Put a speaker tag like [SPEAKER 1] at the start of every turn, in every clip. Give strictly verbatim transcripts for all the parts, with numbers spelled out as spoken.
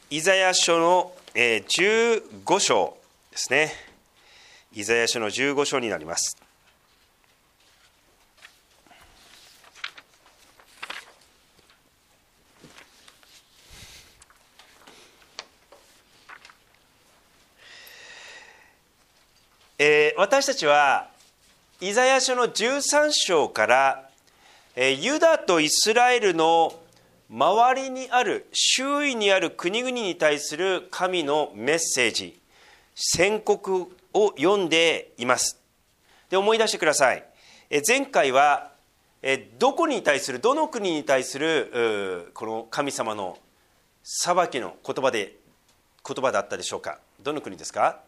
[SPEAKER 1] イザヤ書のじゅうご章ですね。イザヤ書のじゅうご章になります。えー、私たちはイザヤ書のじゅうさん章から、えー、ユダとイスラエルの周りにある周囲にある国々に対する神のメッセージ、宣告を読んでいます。で、思い出してください。えー、前回は、えー、どこに対するどの国に対するこの神様の裁きの言葉で言葉だったでしょうか。どの国ですか？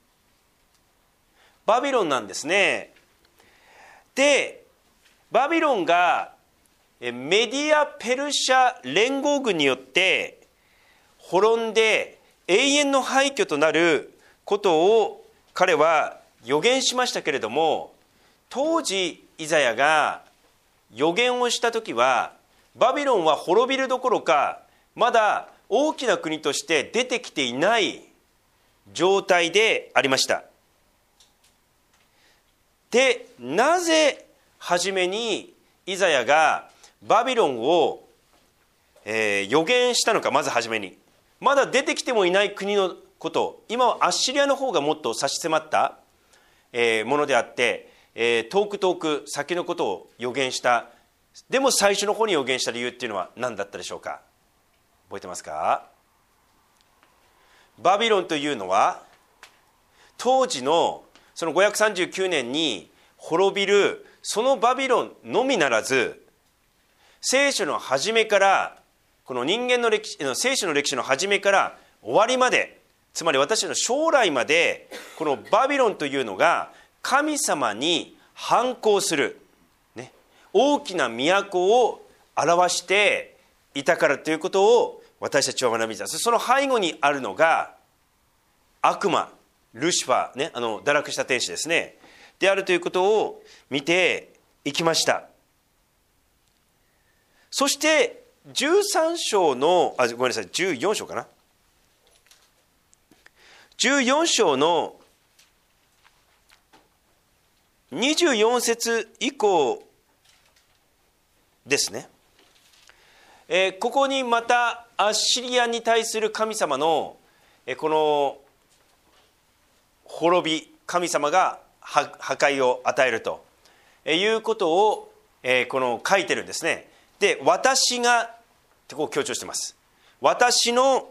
[SPEAKER 1] バビロンなんですね。で、バビロンがメディア・ペルシャ連合軍によって滅んで永遠の廃墟となることを彼は予言しましたけれども、当時イザヤが予言をした時はバビロンは滅びるどころかまだ大きな国として出てきていない状態でありました。で、なぜ初めにイザヤがバビロンを、えー、予言したのか。まず初めにまだ出てきてもいない国のことを、今はアッシリアの方がもっと差し迫った、えー、ものであって、えー、遠く遠く先のことを予言した。でも最初の方に予言した理由っていうのは何だったでしょうか。覚えてますか？バビロンというのは当時のそのごひゃくさんじゅうきゅうねんに滅びるそのバビロンのみならず、聖書の初めからこの人間の歴史、聖書の歴史の初めから終わりまで、つまり私たちの将来まで、このバビロンというのが神様に反抗する、ね、大きな都を表していたからということを私たちは学びます。その背後にあるのが悪魔、ルシファー、ね、あの堕落した天使ですね、であるということを見ていきました。そしてじゅうさん章のあごめんなさいじゅうよん章かなじゅうよん章のにじゅうよん節以降ですね、えー、ここにまたアッシリアに対する神様の、えー、この滅び、神様が破壊を与えるということを、えー、この書いてるんですね。で、私がってこう強調してます。私の、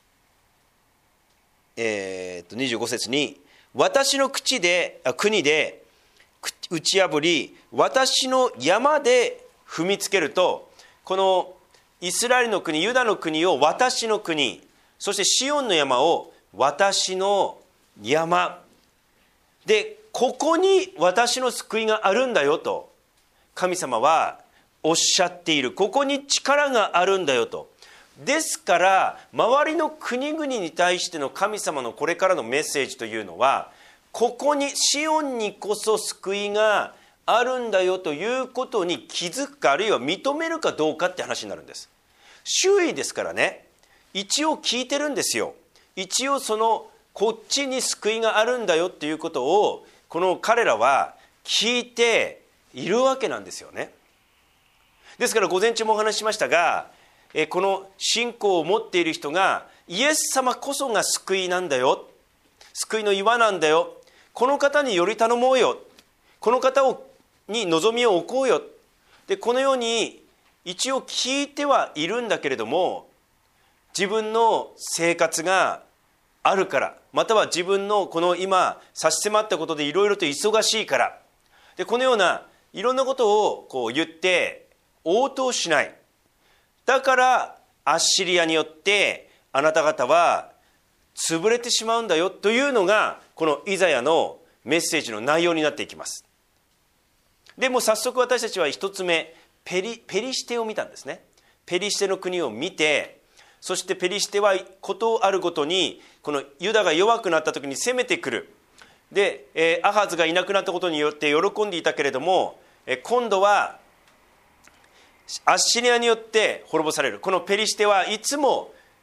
[SPEAKER 1] えー、っとにじゅうご節に、私の口で国で打ち破り、私の山で踏みつけると、このイスラエルの国、ユダの国を私の国、そしてシオンの山を私の山で、ここに私の救いがあるんだよと神様はおっしゃっている。ここに力があるんだよと。ですから周りの国々に対しての神様のこれからのメッセージというのは、ここにシオンにこそ救いがあるんだよということに気づくか、あるいは認めるかどうかって話になるんです。周囲ですからね、一応聞いてるんですよ。一応そのこっちに救いがあるんだよっていうことをこの彼らは聞いているわけなんですよね。ですから午前中もお話ししましたが、この信仰を持っている人がイエス様こそが救いなんだよ、救いの岩なんだよ、この方により頼もうよ、この方をに望みを置こうよ、でこのように一応聞いてはいるんだけれども、自分の生活があるから、または自分のこの今差し迫ったことでいろいろと忙しいから、でこのようないろんなことをこう言って応答しない。だからアッシリアによってあなた方は潰れてしまうんだよというのがこのイザヤのメッセージの内容になっていきます。でも早速私たちは一つ目、ペリ、ペリシテを見たんですね。ペリシテの国を見て、そしてペリシテはことあるごとにこのユダが弱くなった時に攻めてくる。で、えー、アハズがいなくなったことによって喜んでいたけれども、えー、今度はアッシリアによって滅ぼされる。このペリシテはいつも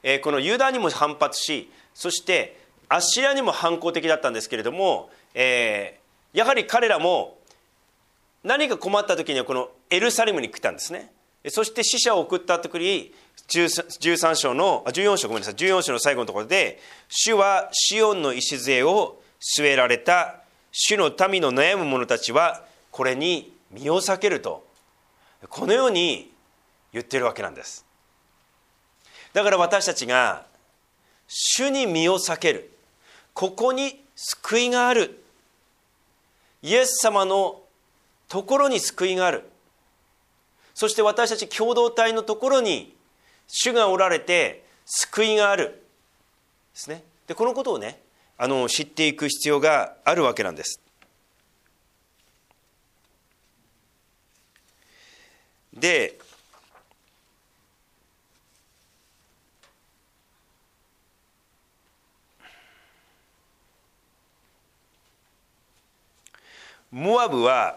[SPEAKER 1] えー、このユダにも反発し、そしてアッシリアにも反抗的だったんですけれども、えー、やはり彼らも何か困った時にはこのエルサレムに来たんですね。そして死者を送った時にじゅうさん章のじゅうよん章ごめんなさいじゅうよん章の最後のところで、主はシオンの礎を据えられた主の民の悩む者たちはこれに身を避けると、このように言っているわけなんです。だから私たちが主に身を避ける、ここに救いがある、イエス様のところに救いがある、そして私たち共同体のところに主がおられて救いがあるですね。でこのことをね、あの知っていく必要があるわけなんです。でモアブは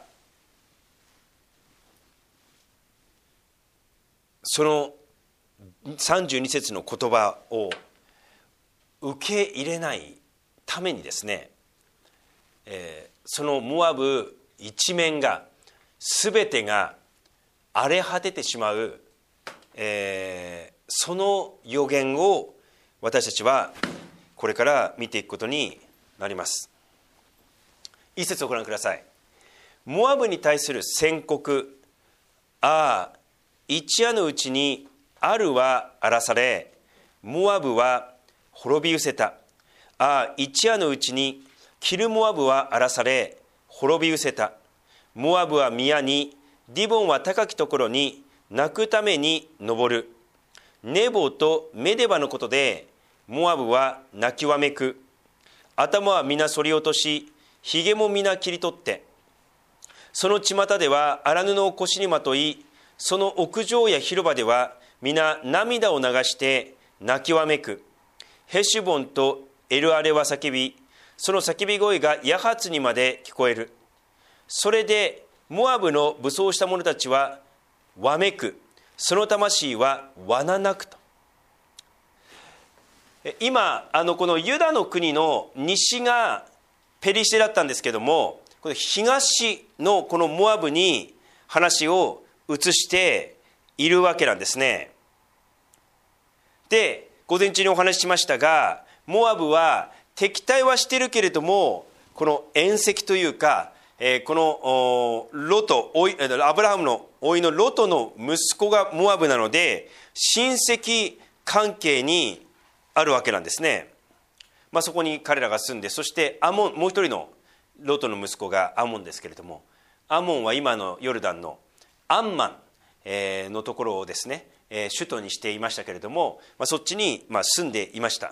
[SPEAKER 1] そのさんじゅうに節の言葉を受け入れないためにですね、えー、そのモアブ一面が全てが荒れ果ててしまう、えー、その予言を私たちはこれから見ていくことになります。一節をご覧ください。モアブに対する宣告、ああ一夜のうちにアルは荒らされ、モアブは滅び失せた。ああ一夜のうちにキルモアブは荒らされ滅び失せた。モアブは宮に、ディボンは高きところに泣くために登る。ネボとメデバのことでモアブは泣きわめく。頭は皆剃り落とし、ひげも皆切り取って、その巷では荒布を腰にまとい、その屋上や広場では皆涙を流して泣きわめく。ヘシュボンとエルアレは叫び、その叫び声がヤハツにまで聞こえる。それでモアブの武装した者たちはわめく。その魂はわななくと。今あのこのユダの国の西がペリシテだったんですけども、この東のこのモアブに話を移しているわけなんですね。で午前中にお話ししましたが、モアブは敵対はしてるけれども、この縁戚というか、えー、このロトアブラハムの甥のロトの息子がモアブなので、親戚関係にあるわけなんですね。まあ、そこに彼らが住んで、そしてアモン、もう一人のロトの息子がアモンですけれども、アモンは今のヨルダンのアンマンのところをですね、首都にしていましたけれども、まあ、そっちにまあ住んでいました。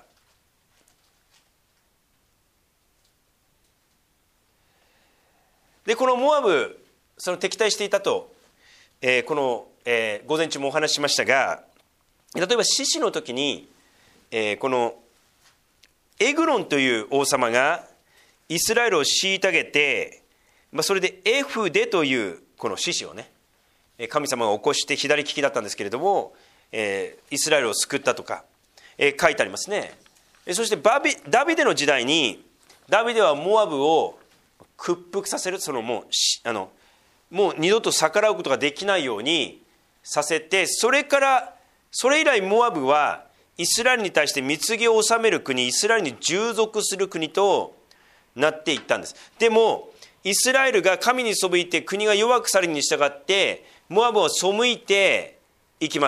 [SPEAKER 1] でこのモアブ、その敵対していたと、えー、この、えー、午前中もお話ししましたが、例えば獅子の時に、えー、このエグロンという王様がイスラエルを虐げて、まあ、それでエフデというこの獅子をね、神様が起こして、左利きだったんですけれども、えー、イスラエルを救ったとか、えー、書いてありますね。そしてバビダビデの時代に、ダビデはモアブを屈服させる、そのもうあのもう二度と逆らうことができないようにさせて、それからそれ以来モアブはイスラエルに対して貢ぎを納める国、イスラエルに従属する国となっていったんです。でもイスラエルが神に背いて国が弱くされるに従って、モアブは背いていきます。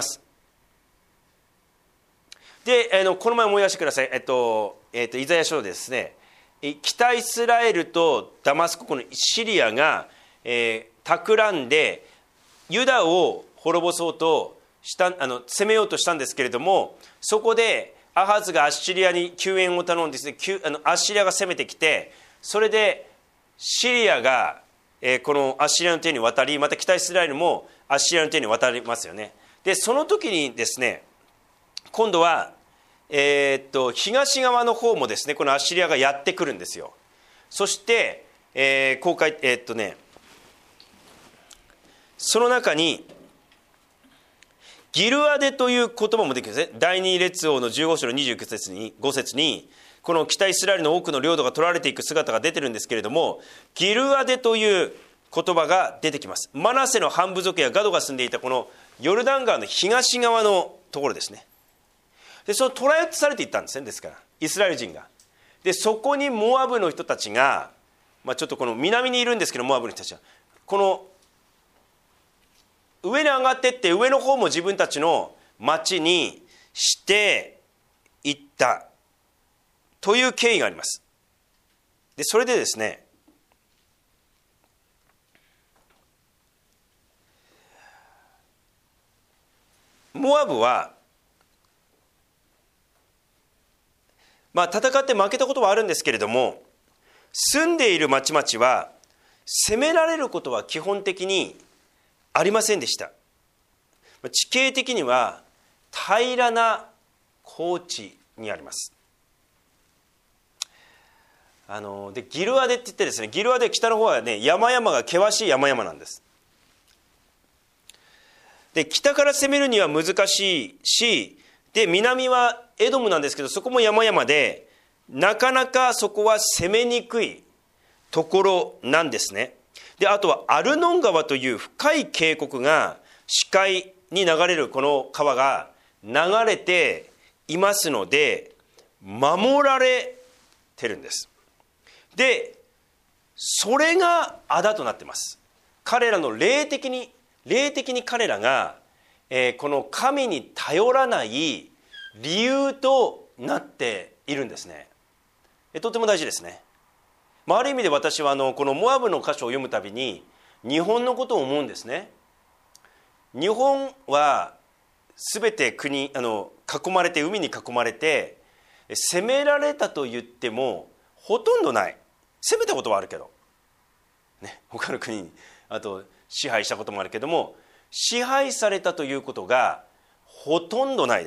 [SPEAKER 1] で、あのこの前思い出してください。えっと、えっと、イザヤ書ですね、北イスラエルとダマスコ、このシリアが、えー、企んでユダを滅ぼそうとしたあの攻めようとしたんですけれども、そこでアハズがアッシリアに救援を頼んでですね、あのアッシリアが攻めてきて、それでシリアが、えー、このアッシリアの手に渡り、また北イスラエルもアッシリアの手に渡りますよね。でその時にですね、今度は、えー、っと東側の方もですね、このアッシリアがやってくるんですよ。そして、えー、公開えー、っとねその中にギルアデという言葉もできるんですね。第二列王のじゅうご章のにじゅうご節に、ご節にこの北イスラエルの多くの領土が取られていく姿が出てるんですけれども、ギルアデという言葉が出てきます。マナセの半部族やガドが住んでいたこのヨルダン川の東側のところですね。でその捕らえされていったんですね。ですからイスラエル人が、でそこにモアブの人たちが、まあ、ちょっとこの南にいるんですけど、モアブの人たちはこの上に上がっていって、上の方も自分たちの町にしていったという経緯があります。でそれでですね、モアブはまあ戦って負けたことはあるんですけれども、住んでいる町々は攻められることは基本的にありませんでした。地形的には平らな高地にあります。あのでギルアデって言ってですね、ギルアデ北の方はね、山々が険しい山々なんです。で北から攻めるには難しいし、で南はエドムなんですけど、そこも山々でなかなかそこは攻めにくいところなんですね。であとはアルノン川という深い渓谷が視界に流れるこの川が流れていますので、守られてるんです。でそれが仇となっています。彼らの霊的に霊的に彼らが、えー、この神に頼らない理由となっているんですね。えとても大事ですね。まあ、ある意味で私はあのこのモアブの箇所を読むたびに日本のことを思うんですね。日本は全て国あの囲まれて、海に囲まれて、攻められたと言ってもほとんどない。攻めたことはあるけど、ね、他の国にあと支配したこともあるけども、支配されたということがほとんどないです。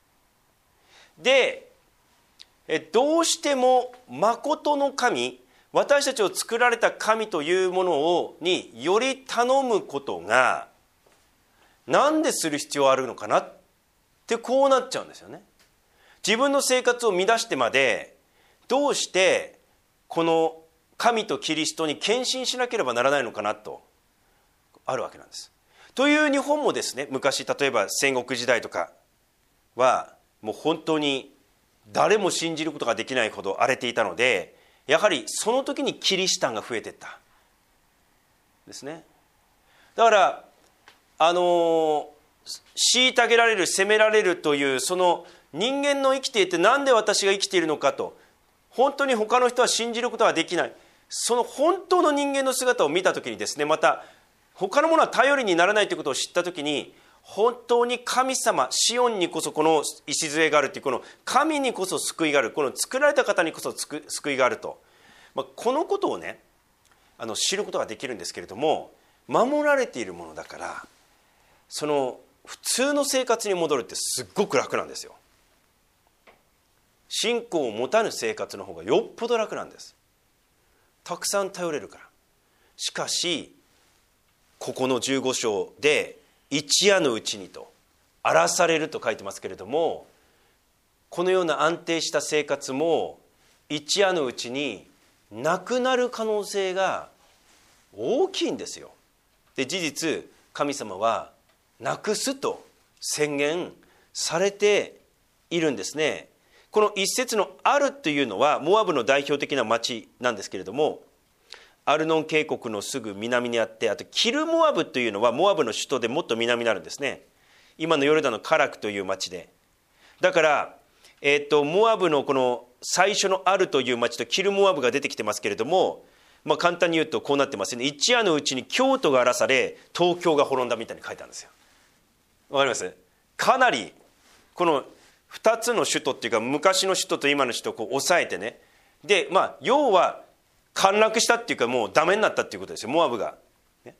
[SPEAKER 1] でどうしても誠の神、私たちを作られた神というものをにより頼むことがなんでする必要あるのかなってこうなっちゃうんですよね。自分の生活を乱してまでどうしてこの神とキリストに献身しなければならないのかなとあるわけなんです。という日本もですね、昔例えば戦国時代とかはもう本当に誰も信じることができないほど荒れていたので、やはりその時にキリシタンが増えていったですね。だからあの虐げられる、責められるというその人間の生きていて、なんで私が生きているのかと本当に他の人は信じることができない、その本当の人間の姿を見た時にですね、また他のものは頼りにならないということを知った時に、本当に神様、シオンにこそこの礎があるという、この神にこそ救いがある、この作られた方にこそ救いがあると、まあ、このことをねあの知ることができるんですけれども、守られているものだからその普通の生活に戻るってすっごく楽なんですよ。信仰を持たぬ生活の方がよっぽど楽なんです。たくさん頼れるから。しかしここのじゅうご章で一夜のうちにと荒らされると書いてますけれども、このような安定した生活も一夜のうちになくなる可能性が大きいんですよ。で事実神様はなくすと宣言されているんですね。この一節のアルというのはモアブの代表的な町なんですけれども、アルノン渓谷のすぐ南にあって、あとキルモアブというのはモアブの首都でもっと南になるんですね。今のヨルダンのカラクという町で、だから、えー、とモアブのこの最初のアルという町とキルモアブが出てきてますけれども、まあ、簡単に言うとこうなってますね。一夜のうちに京都が荒らされ東京が滅んだみたいに書いてあるんですよ。わかります？かなりこのふたつの首都っていうか、昔の首都と今の首都をこう抑えてね、でまあ要は陥落したっていうか、もうダメになったっていうことですよ、モアブが、ね、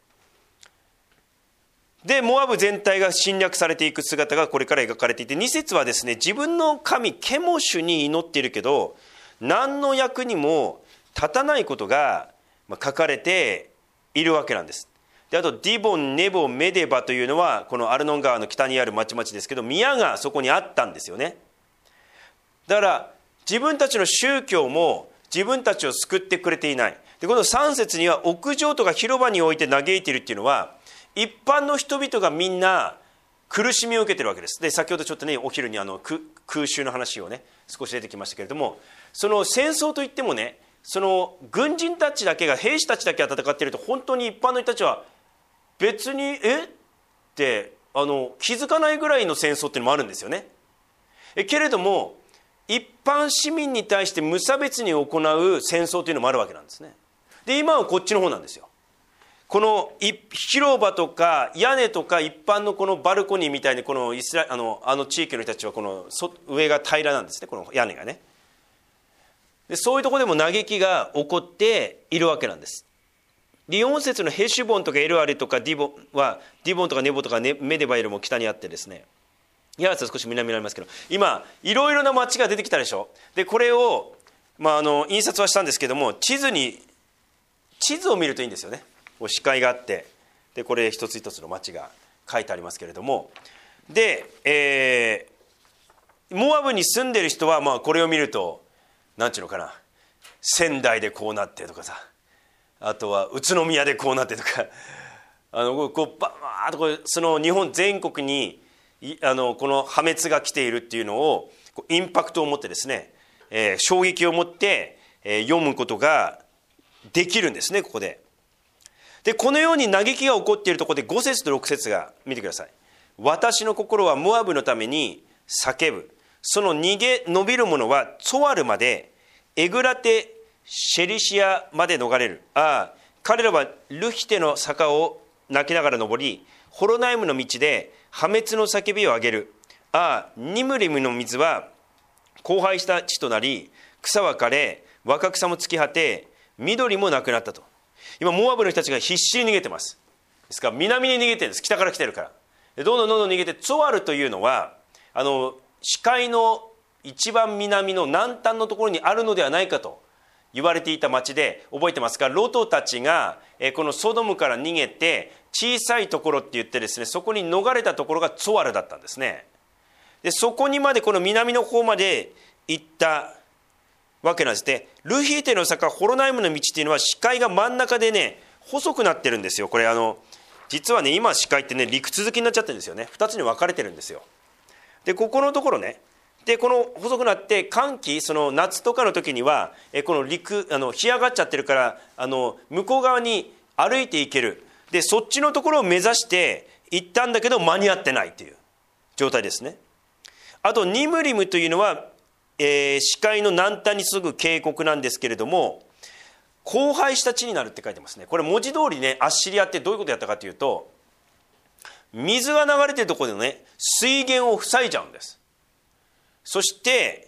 [SPEAKER 1] でモアブ全体が侵略されていく姿がこれから描かれていて、に節はですね、自分の神ケモシュに祈っているけど何の役にも立たないことが書かれているわけなんです。 であとディボン、ネボ、メデバというのはこのアルノン川の北にある町々ですけど、宮がそこにあったんですよね。だから自分たちの宗教も自分たちを救ってくれていない。でこのさん節には屋上とか広場に置いて嘆いているっていうのは、一般の人々がみんな苦しみを受けているわけです。で先ほどちょっとねお昼にあの空襲の話をね少し出てきましたけれども、その戦争といってもね、その軍人たちだけが、兵士たちだけが戦っていると、本当に一般の人たちは別にえってあの気づかないぐらいの戦争っていうのもあるんですよね。えけれども一般市民に対して無差別に行う戦争というのもあるわけなんですね。で今はこっちの方なんですよ。この広場とか屋根とか一般のこのバルコニーみたいに、このイスラあのあの地域の人たちはこの上が平らなんですね、この屋根がね。でそういうところでも嘆きが起こっているわけなんです。でよん節のヘシュボンとかエルアレとかディボンはディボンとかネボとかメデバよりも北にあってですね、ヤラツは少し南にありますけど、今いろいろな町が出てきたでしょ。でこれを、まあ、あの印刷はしたんですけども、地図に地図を見るといいんですよね。視界があって、でこれ一つ一つの町が書いてありますけれども、で、えー、モアブに住んでる人はまあこれを見ると何ていうのかな、仙台でこうなってとかさ、あとは宇都宮でこうなってとか、あのこうバーッとこうその日本全国にあのこの破滅が来ているっていうのをインパクトを持ってですね、えー、衝撃を持って、えー、読むことができるんですね、ここで。でこのように嘆きが起こっているところでご節とろく節が見てください。私の心はモアブのために叫ぶ。その逃げ延びる者はツォアルまで、エグラテシェリシアまで逃れる。ああ、彼らはルヒテの坂を泣きながら登り、ホロナイムの道で破滅の叫びを上げる。ああ、ニムリムの水は荒廃した地となり、草は枯れ、若草も尽き果て、緑もなくなったと。今モアブの人たちが必死に逃げてます。ですから南に逃げてるんです。北から来てるから。でどんどんどんどん逃げて、ツォアルというのはあの視界の一番南の南端のところにあるのではないかと言われていた町で、覚えてますか。ロトたちがえこのソドムから逃げて小さいところって言ってですね、そこに逃れたところがツォアルだったんですね。でそこにまでこの南の方まで行ったわけなんですね。ルヒーテの坂、ホロナイムの道っていうのは視界が真ん中でね細くなってるんですよ。これあの実はね今視界ってね陸続きになっちゃってるんですよね。ふたつに分かれてるんですよ。でここのところね、でこの細くなって寒気、その夏とかの時にはえこの陸あの干上がっちゃってるから、あの向こう側に歩いていける。でそっちのところを目指して行ったんだけど間に合ってないという状態ですね。あとニムリムというのはえー、視界の南端にすぐ渓谷なんですけれども、荒廃した地になるって書いてますね。これ文字通りね、アッシリアってどういうことやったかというと、水が流れてるところでね水源を塞いじゃうんです。そして、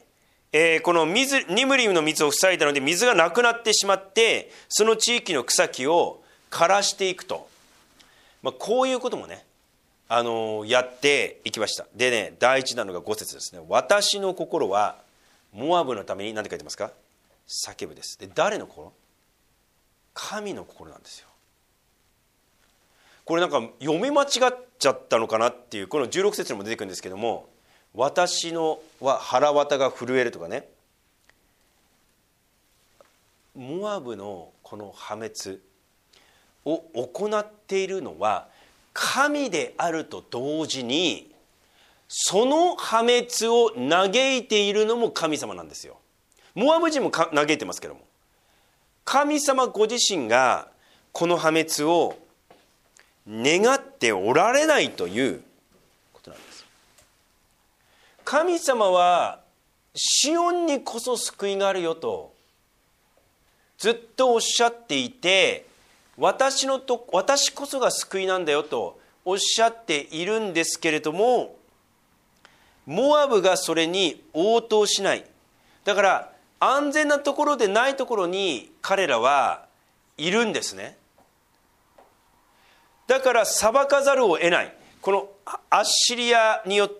[SPEAKER 1] えー、この水ニムリムの水を塞いだので水がなくなってしまって、その地域の草木を枯らしていくと、まあ、こういうこともねあのー、やっていきました。でね、第一なのがご節ですね。私の心はモアブのために何て書いてますか、叫ぶです。で誰の心？神の心なんですよ。これなんか読み間違っちゃったのかなっていう、このじゅうろく節にも出てくるんですけども、私のは腹渡が震えるとかね、モアブのこの破滅を行っているのは神であると同時に、その破滅を嘆いているのも神様なんですよ。モアブ人も嘆いてますけども、神様ご自身がこの破滅を願っておられないということなんです。神様はシオンにこそ救いがあるよとずっとおっしゃっていて、私のと私こそが救いなんだよとおっしゃっているんですけれども、モアブがそれに応答しない。だから安全なところでないところに彼らはいるんですね。だから裁かざるを得ない。このアッシリアによって、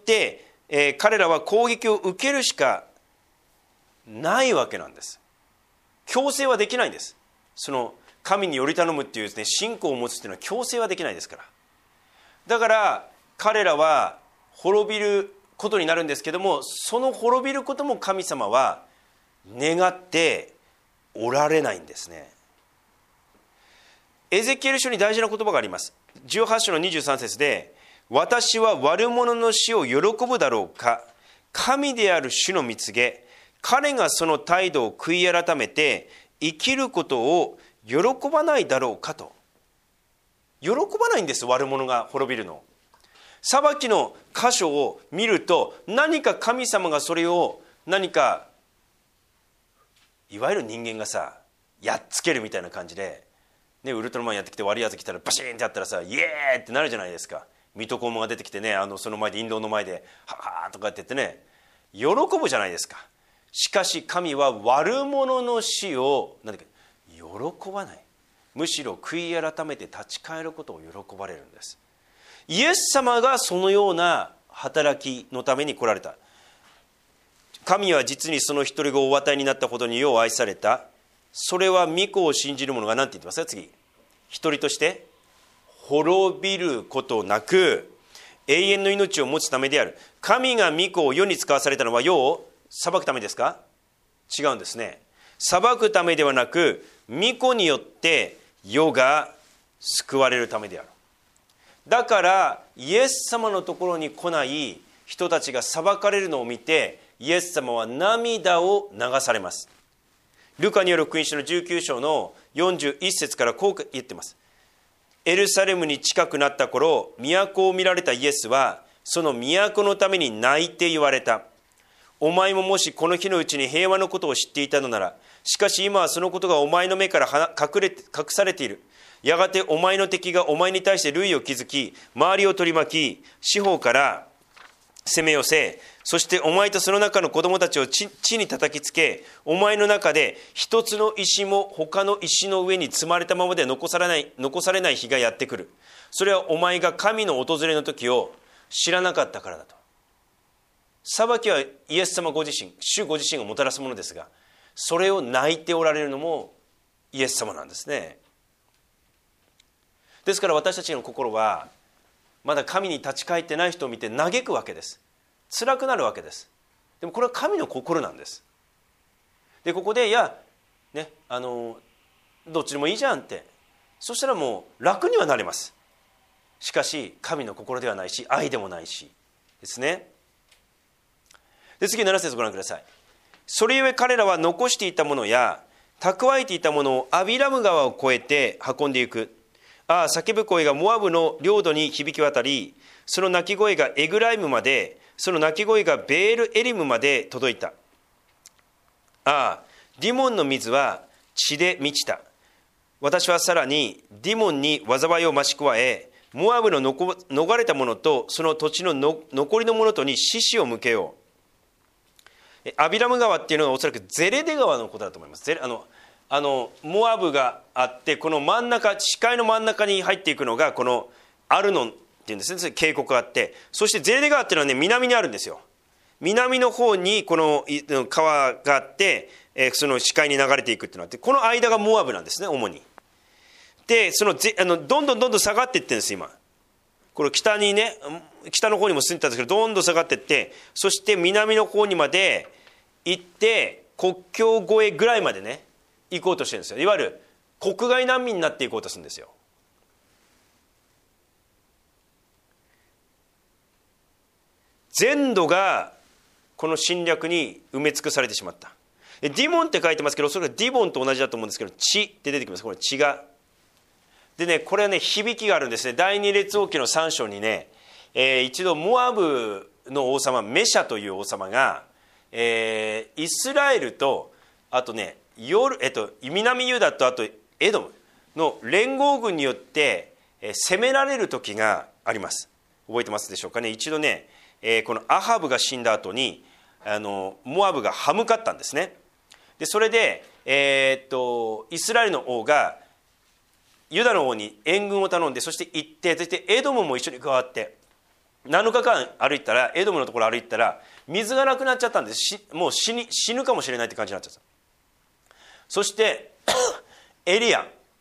[SPEAKER 1] えー、彼らは攻撃を受けるしかないわけなんです。強制はできないんです。その神により頼むっていうですね、信仰を持つっていうのは強制はできないですから。だから彼らは滅びることになるんですけども、その滅びることも神様は願っておられないんですね。エゼキエル書に大事な言葉があります。じゅうはち章のにじゅうさん節で、私は悪者の死を喜ぶだろうか、神である主の蜜げ、彼がその態度を悔い改めて生きることを喜ばないだろうかと。喜ばないんです、悪者が滅びるの。裁きの箇所を見ると、何か神様がそれを何かいわゆる人間がさやっつけるみたいな感じで、ね、ウルトラマンやってきて悪いやつ来たらバシーンってやったらさ、イエーイってなるじゃないですか。水戸黄門が出てきてね、あのその前で、印籠の前でははーとかって言ってね、喜ぶじゃないですか。しかし神は悪者の死を何だっけ、喜ばない。むしろ悔い改めて立ち返ることを喜ばれるんです。イエス様がそのような働きのために来られた。神は実にその一人子をお与えになったほどによう愛された。それは御子を信じる者が何て言ってますか。次、一人として滅びることなく永遠の命を持つためである。神が御子を世に使わされたのは世を裁くためですか。違うんですね。裁くためではなく、御子によって世が救われるためである。だからイエス様のところに来ない人たちが裁かれるのを見て、イエス様は涙を流されます。ルカによる福音書のじゅうきゅう章のよんじゅういち節からこう言ってます。エルサレムに近くなった頃、都を見られたイエスはその都のために泣いて言われた。お前ももしこの日のうちに平和のことを知っていたのなら、しかし今はそのことがお前の目から隠れて隠されている。やがてお前の敵がお前に対して塁を築き、周りを取り巻き、四方から攻め寄せ、そしてお前とその中の子供たちを 地, 地に叩きつけ、お前の中で一つの石も他の石の上に積まれたままで残されない、残されない日がやってくる。それはお前が神の訪れの時を知らなかったからだと。裁きはイエス様ご自身、主ご自身がもたらすものですが、それを泣いておられるのもイエス様なんですね。ですから私たちの心はまだ神に立ち返ってない人を見て嘆くわけです。辛くなるわけです。でもこれは神の心なんです。でここでいや、ね、あのどっちでもいいじゃんって、そしたらもう楽にはなれます。しかし神の心ではないし、愛でもないしですね。で次なな節ご覧ください。それゆえ彼らは残していたものや蓄えていたものをアビラム川を越えて運んでいく。ああ、叫ぶ声がモアブの領土に響き渡り、その鳴き声がエグライムまで、その鳴き声がベールエリムまで届いた。ああ、ディモンの水は血で満ちた。私はさらにディモンに災いを増し加え、モアブの逃れた者とその土地のの残りの者とに獅子を向けよう。アビラム川っていうのはおそらくゼレデ川のことだと思います。ゼレあのあのモアブがあって、この真ん中、視界の真ん中に入っていくのがこのアルノンっていうんですね。渓谷があって、そしてゼレデ川っていうのはね、南にあるんですよ。南の方にこの川があって、えー、その視界に流れていくっていうのがあって、この間がモアブなんですね、主に。でそのぜあのどんどんどんどん下がっていってるんです今。これ北にね、北の方にも住んでたんですけど、どんどん下がっていって、そして南の方にまで行って国境越えぐらいまでね行こうとしてるんですよ。いわゆる国外難民になっていこうとするんですよ。全土がこの侵略に埋め尽くされてしまった。ディモンって書いてますけど、それがディボンと同じだと思うんですけど、血って出てきます。これ血がでね、これはね響きがあるんですね。第二列王記のさん章にね、えー、一度モアブの王様メシャという王様が、えー、イスラエルとあとね夜、えっと、南ユダとあとエドムの連合軍によって、えー、攻められる時があります。覚えてますでしょうかね。一度ね、えー、このアハブが死んだ後にあのモアブが歯向かったんですね。でそれで、えー、っとイスラエルの王がユダの王に援軍を頼んで、そして行って、そしてエドムも一緒に加わってなのかかん歩いたら、エドムのところ歩いたら水がなくなっちゃったんです。しもう 死, に死ぬかもしれないって感じになっちゃった。そしてエリア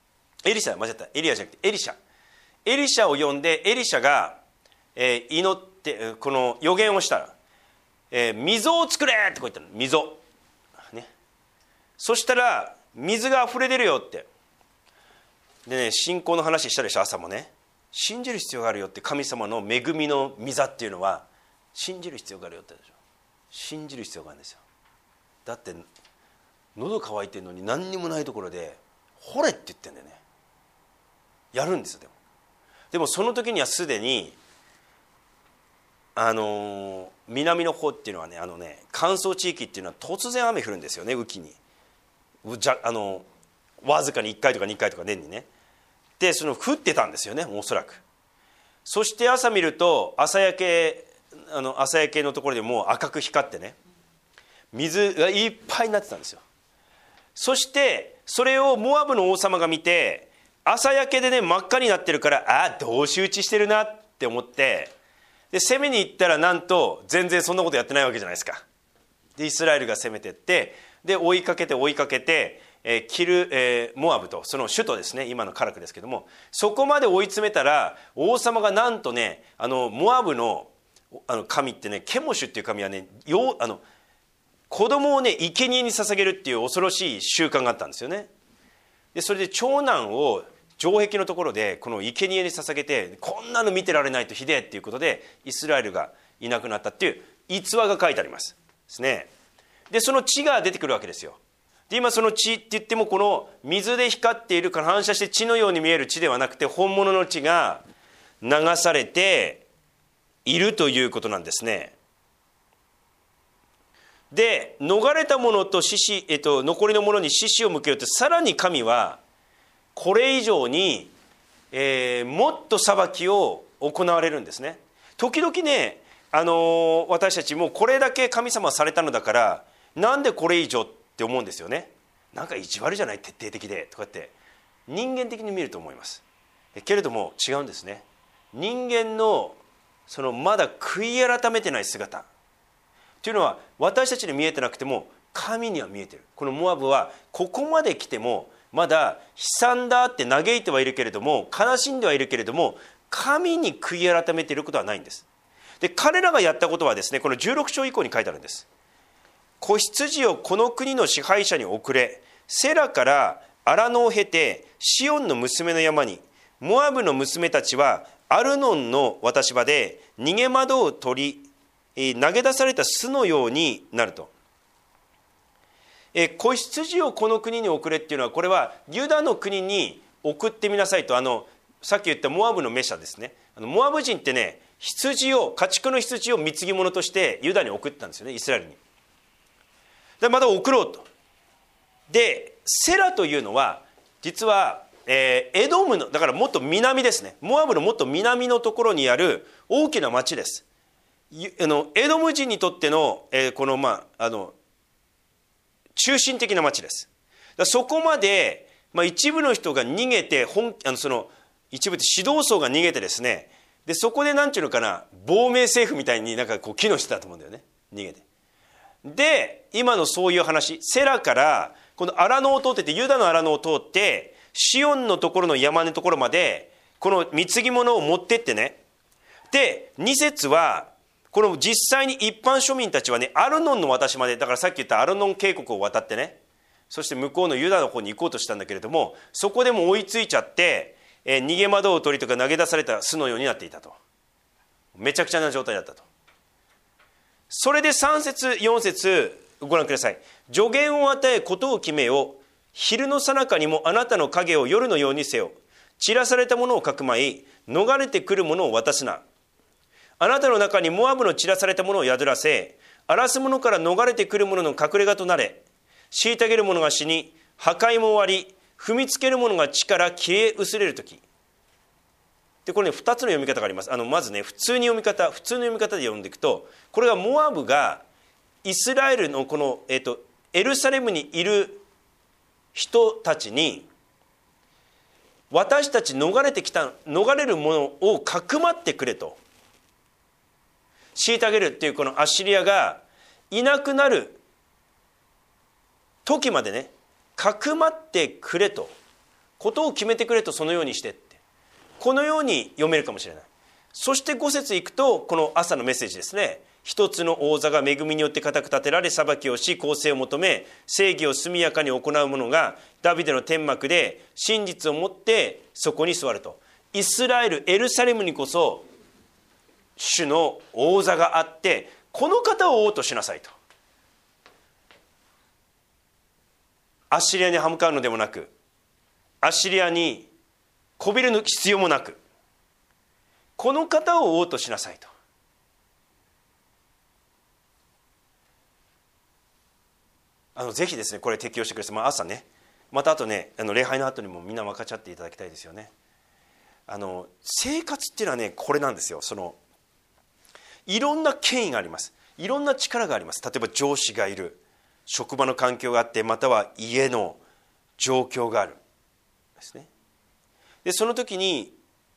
[SPEAKER 1] エリシャ間違ったエリアじゃなくてエリシャエリシャを呼んでエリシャが、えー、祈ってこの予言をしたら、えー、溝を作れってこう言ったの。溝、ね、そしたら水が溢れ出るよってでね、信仰の話したでしょ。朝もね、信じる必要があるよって。神様の恵みの御座っていうのは信じる必要があるよってでしょ。信じる必要があるんですよ。だって喉乾いてるのに何にもないところで掘れって言ってんだよね。やるんですよ。でもでもその時にはすでにあのー、南の方っていうのはね、あのね乾燥地域っていうのは突然雨降るんですよね。雨季にじゃあのわずかにいっかいとかにかいとか年にね。でその降ってたんですよね、おそらく。そして朝見ると朝焼けあの朝焼けのところでもう赤く光ってね、水がいっぱいになってたんですよ。そしてそれをモアブの王様が見て、朝焼けでね真っ赤になってるから、ああ同士討ちしてるなって思って、で攻めに行ったらなんと全然そんなことやってないわけじゃないですか。でイスラエルが攻めてって、で追いかけて追いかけて、えー、キル、えー、モアブとその首都ですね、今のカラクですけども、そこまで追い詰めたら王様がなんとね、あのモアブのあの神ってね、ケモシュっていう神はね、よあの子供をね生贄に捧げるっていう恐ろしい習慣があったんですよね。でそれで長男を城壁のところでこの生贄に捧げて、こんなの見てられないとひでえっていうことでイスラエルがいなくなったっていう逸話が書いてありますですね。でその血が出てくるわけですよ。で今その血って言っても、この水で光っているから反射して血のように見える血ではなくて、本物の血が流されているということなんですね。で逃れた者と獅子、えっと、残りの者に獅子を向けようって、さらに神はこれ以上に、えー、もっと裁きを行われるんですね。時々ね、あのー、私たちもこれだけ神様はされたのだから、なんでこれ以上って思うんですよね。なんか意地悪じゃない、徹底的でとかって人間的に見ると思います。けれども違うんですね。人間のそのまだ悔い改めてない姿というのは私たちに見えてなくても神には見えてる。このモアブはここまで来てもまだ悲惨だって嘆いてはいるけれども、悲しんではいるけれども、神に悔い改めていることはないんです。で彼らがやったことはですね、このじゅうろく章以降に書いてあるんです。子羊をこの国の支配者に送れ、セラから荒野を経てシオンの娘の山に、モアブの娘たちはアルノンの渡し場で逃げ惑う鳥、投げ出された巣のようになると。え子羊をこの国に送れっていうのは、これはユダの国に送ってみなさいと。あのさっき言ったモアブのメシャですね。あのモアブ人ってね、羊を家畜の羊を貢ぎ物としてユダに送ったんですよね、イスラエルに。でまた送ろうと。でセラというのは実は、えー、エドムのだからもっと南ですね。モアブのもっと南のところにある大きな町です。あのエドム人にとっての、えー、このまああの中心的な町です。だそこまで、まあ、一部の人が逃げて、本あのその一部で指導層が逃げてですね、でそこでなんていうのかな、亡命政府みたいになんかこう機能してたと思うんだよね、逃げて。で今のそういう話、セラからこの荒野を通ってて、ユダの荒野を通ってシオンのところの山のところまでこの貢ぎ物を持ってってね。でに節はこの実際に一般庶民たちはね、アルノンの渡しまで、だからさっき言ったアルノン渓谷を渡ってね、そして向こうのユダの方に行こうとしたんだけれども、そこでも追いついちゃって、えー、逃げ惑う鳥とか投げ出された巣のようになっていたと。めちゃくちゃな状態だったと。それでさん節よん節ご覧ください。助言を与え事を決めよ。昼の最中にもあなたの影を夜のようにせよ。散らされたものをかくまい、逃れてくるものを渡すな。あなたの中にモアブの散らされたものを宿らせ、荒らす者から逃れてくる者の隠れ家となれ。虐げる者が死に、破壊も終わり、踏みつける者が地から消え薄れるとき。でこれね、ふたつの読み方があります。あのまずね、普通に読み方普通の読み方で読んでいくと、これがモアブがイスラエルのこの、えーと、エルサレムにいる人たちに、私たち逃れてきた逃れるものをかくまってくれと、虐げるっていうこのアッシリアがいなくなる時までね、かくまってくれと、 ことを決めてくれとそのようにしてって、このように読めるかもしれない。そしてご節いくと、この朝のメッセージですね。一つの王座が恵みによって固く立てられ、裁きをし公正を求め正義を速やかに行う者がダビデの天幕で真実をもってそこに座ると。イスラエルエルサレムにこそ主の王座があって、この方を王としなさいと。アッシリアに歯向かうのでもなく、アッシリアにこびる必要もなく、この方を王としなさいと。あのぜひですね、これ適用してください。まあ、朝ね、またあとね、あの礼拝の後にもみんな分かち合っていただきたいですよね。あの生活っていうのはね、これなんですよ。そのいろんな権威があります。いろんな力があります。例えば上司がいる、職場の環境があって、または家の状況があるですね。でその時に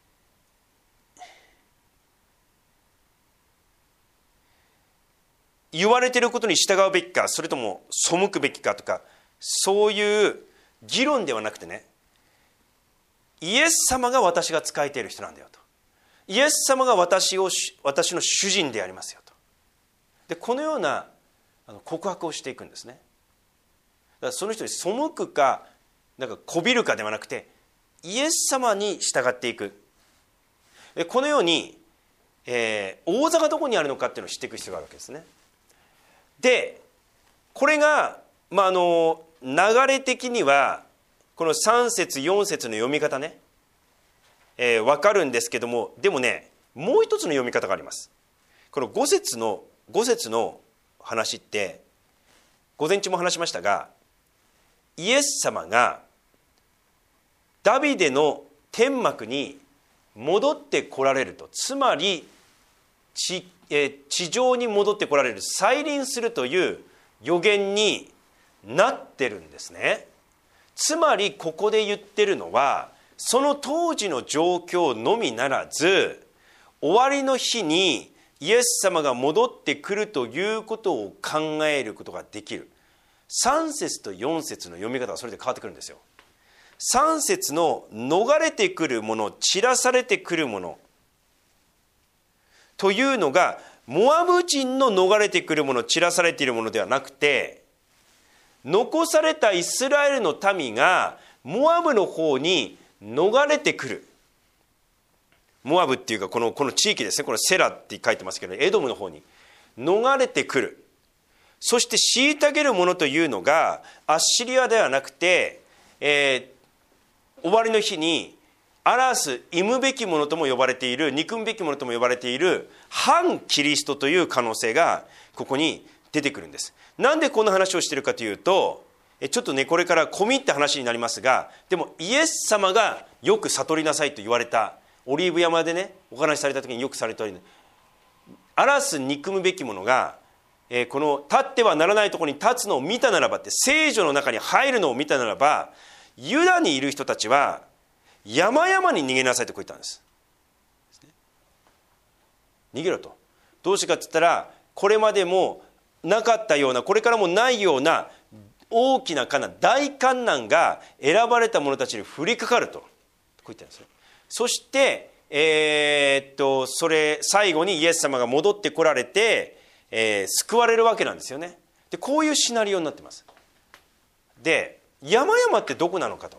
[SPEAKER 1] 言われていることに従うべきか、それとも背くべきかとか、そういう議論ではなくてね、イエス様が私が仕えている人なんだよと。イエス様が私を私の主人でありますよと。でこのような告白をしていくんですね。だからその人に背くか、なんかこびるかではなくて、イエス様に従っていく。でこのように、えー、王座がどこにあるのかっていうのを知っていく必要があるわけですね。でこれが、まあ、あの流れ的にはこのさん節よん節の読み方ね、えー、分かるんですけども、でもね、もう一つの読み方があります。このご節のご節の話って、午前中も話しましたが、イエス様がダビデの天幕に戻ってこられると、つまり 地, えー、地上に戻ってこられる、再臨するという予言になってるんですね。つまりここで言ってるのは、その当時の状況のみならず、終わりの日にイエス様が戻ってくるということを考えることができる。さん節とよん節の読み方がそれで変わってくるんですよ。さん節の逃れてくるもの、散らされてくるものというのが、モアブ人の逃れてくるもの、散らされているものではなくて、残されたイスラエルの民がモアブの方に逃れてくる。モアブっていうかこの、この地域ですね、これセラって書いてますけど、エドムの方に逃れてくる。そして虐げるものというのがアッシリアではなくて、えー、終わりの日にアラス、忌むべきものとも呼ばれている、憎むべきものとも呼ばれている反キリストという可能性がここに出てくるんです。なんでこんな話をしているかというと、ちょっとねこれから込み入った話になりますが、でもイエス様がよく悟りなさいと言われた、オリーブ山でねお話しされた時によくされた通り、アラス、憎むべきものが、えー、この立ってはならないところに立つのを見たならばって、聖女の中に入るのを見たならば、ユダにいる人たちは山々に逃げなさいとこう言ったんです。逃げろと。どうしてかって言ったら、これまでもなかったような、これからもないような大きな患難、大患難が選ばれた者たちに降りかかるとこう言ったんですね。そして、えー、っとそれ最後にイエス様が戻ってこられて、えー、救われるわけなんですよね。でこういうシナリオになってます。で山々ってどこなのかと。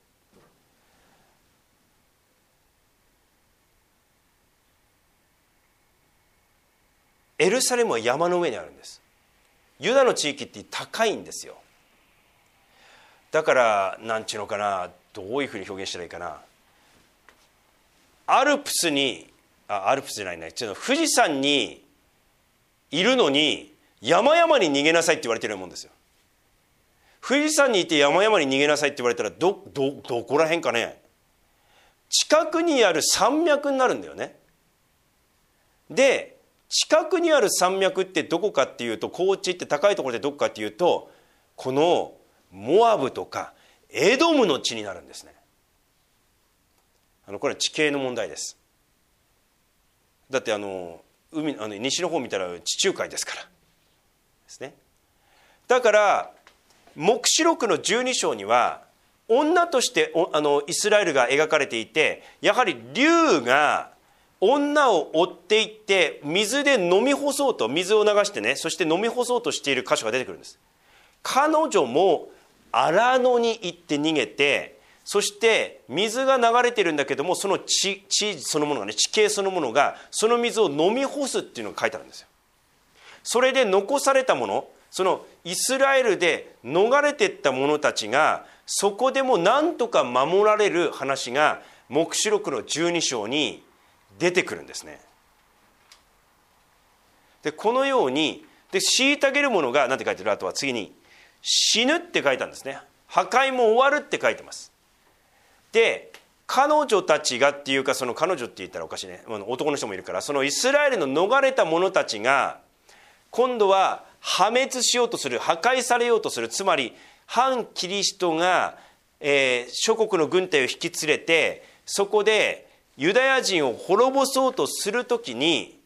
[SPEAKER 1] エルサレムは山の上にあるんです。ユダの地域って高いんですよ。だからなんちゅうのかな、どういうふうに表現したらいいかな、アルプスにあアルプスじゃないね、ちょっと富士山にいるのに山々に逃げなさいって言われてるようなもんですよ。富士山にいて山々に逃げなさいって言われたら ど, ど, どこら辺かね、近くにある山脈になるんだよね。で近くにある山脈ってどこかっていうと、高地って高いところでどこかっていうと、このモアブとかエドムの地になるんですね。あのこれは地形の問題です。だってあの海あの西の方見たら地中海ですからですね。だから黙示録のじゅうに章には女としてあのイスラエルが描かれていて、やはり竜が女を追っていって水で飲み干そうと、水を流してね、そして飲み干そうとしている箇所が出てくるんです。彼女も荒野に行って逃げて、そして水が流れてるんだけども、その地、地そのものがね、地形そのものがその水を飲み干すっていうのが書いてあるんですよ。それで残されたもの、そのイスラエルで逃れていった者たちがそこでも何とか守られる話が黙示録のじゅうに章に出てくるんですね。でこのようにで虐げる者が何て書いてる、あとは次に死ぬって書いたんですね。破壊も終わるって書いてます。で彼女たちがっていうか、その彼女って言ったらおかしいね、男の人もいるから、そのイスラエルの逃れた者たちが今度は破滅しようとする、破壊されようとする、つまり反キリストが、えー、諸国の軍隊を引き連れてそこでユダヤ人を滅ぼそうとするときに、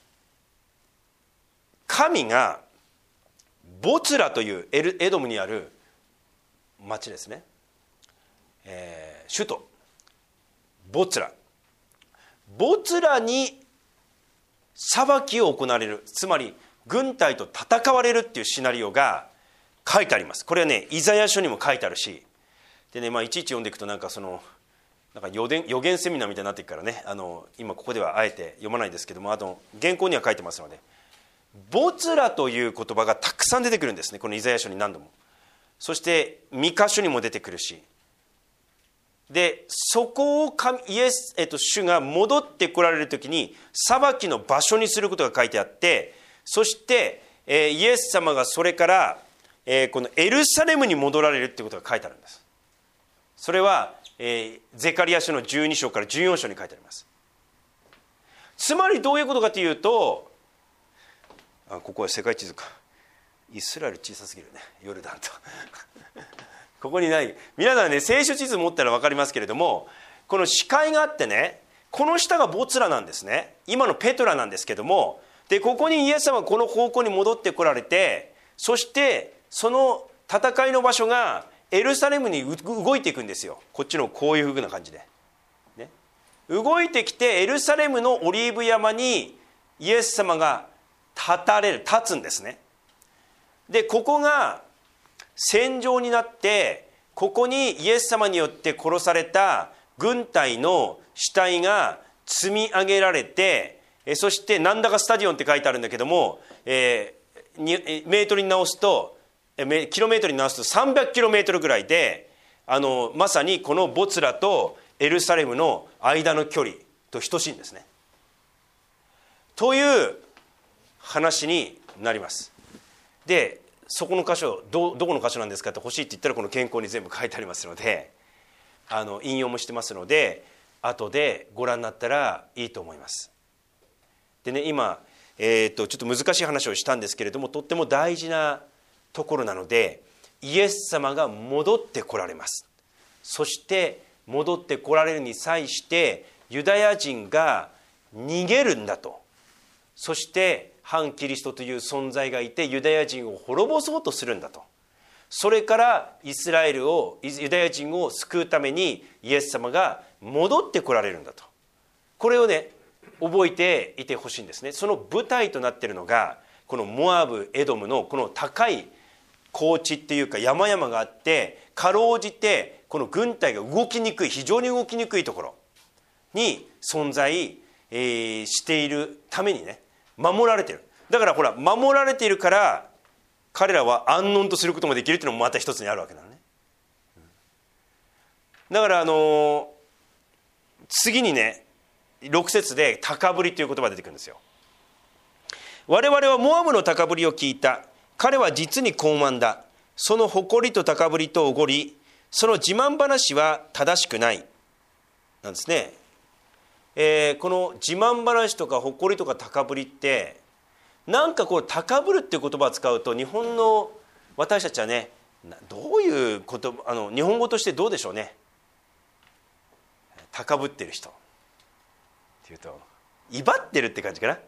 [SPEAKER 1] 神がボツラというエルエドムにある町ですね、えー、首都ボツラボツラに裁きを行われる、つまり軍隊と戦われるっていうシナリオが書いてあります。これはねイザヤ書にも書いてあるし、でね、まあ、いちいち読んでいくとなんかそのなんか予言、予言セミナーみたいになっていくからね、あの今ここではあえて読まないですけども、あと原稿には書いてますので、ボツラという言葉がたくさん出てくるんですね、このイザヤ書に何度も。そしてミカ書にも出てくるし、でそこを神イエス、えっと、主が戻ってこられる時に裁きの場所にすることが書いてあって、そして、えー、イエス様がそれから、えー、このエルサレムに戻られるってことが書いてあるんです。それは、えー、ゼカリヤ書のじゅうに章からじゅうよん章に書いてあります。つまりどういうことかというと、あここは世界地図か、イスラエル小さすぎるね、ヨルダンとここにない、皆さんね聖書地図持ったら分かりますけれども、この視界があってね、この下がボツラなんですね、今のペトラなんですけども、でここにイエス様はこの方向に戻ってこられて、そしてその戦いの場所がエルサレムに動いていくんですよ。こっちのこういうふうな感じで、ね、動いてきてエルサレムのオリーブ山にイエス様が立たれる、立つんですね。でここが戦場になって、ここにイエス様によって殺された軍隊の死体が積み上げられて、そしてなんだかスタジオンって書いてあるんだけども、えー、メートルに直すとキロメートルに直すとさんびゃくキロメートルぐらいで、あのまさにこのボツラとエルサレムの間の距離と等しいんですね。という話になります。でそこの箇所 ど, どこの箇所なんですかって欲しいって言ったら、この原稿に全部書いてありますので、あの引用もしてますので、後でご覧になったらいいと思います。でね、今、えー、とちょっと難しい話をしたんですけれども、とっても大事なところなので、イエス様が戻ってこられます。そして戻ってこられるに際してユダヤ人が逃げるんだと、そして反キリストという存在がいてユダヤ人を滅ぼそうとするんだと、それからイスラエルをユダヤ人を救うためにイエス様が戻ってこられるんだと、これをね覚えていてほしいんですね。その舞台となっているのがこのモアブエドムのこの高い高地っていうか山々があって、かろうじてこの軍隊が動きにくい、非常に動きにくいところに存在、えー、しているためにね、守られている。だからほら、守られているから彼らは安穏とすることもできるっていうのもまた一つにあるわけだね。だからあのー、次にねろく節で高ぶりという言葉が出てくるんですよ。我々はモアブの高ぶりを聞いた。彼は実に高慢だ。その誇りと高ぶりとおごり、その自慢話は正しくないなんですね。えー、この自慢話とか誇りとか高ぶりって、なんかこう高ぶるっていう言葉を使うと、日本の私たちはね、どういうこと、あの日本語としてどうでしょうね。高ぶってる人っていうと威張ってるって感じかな。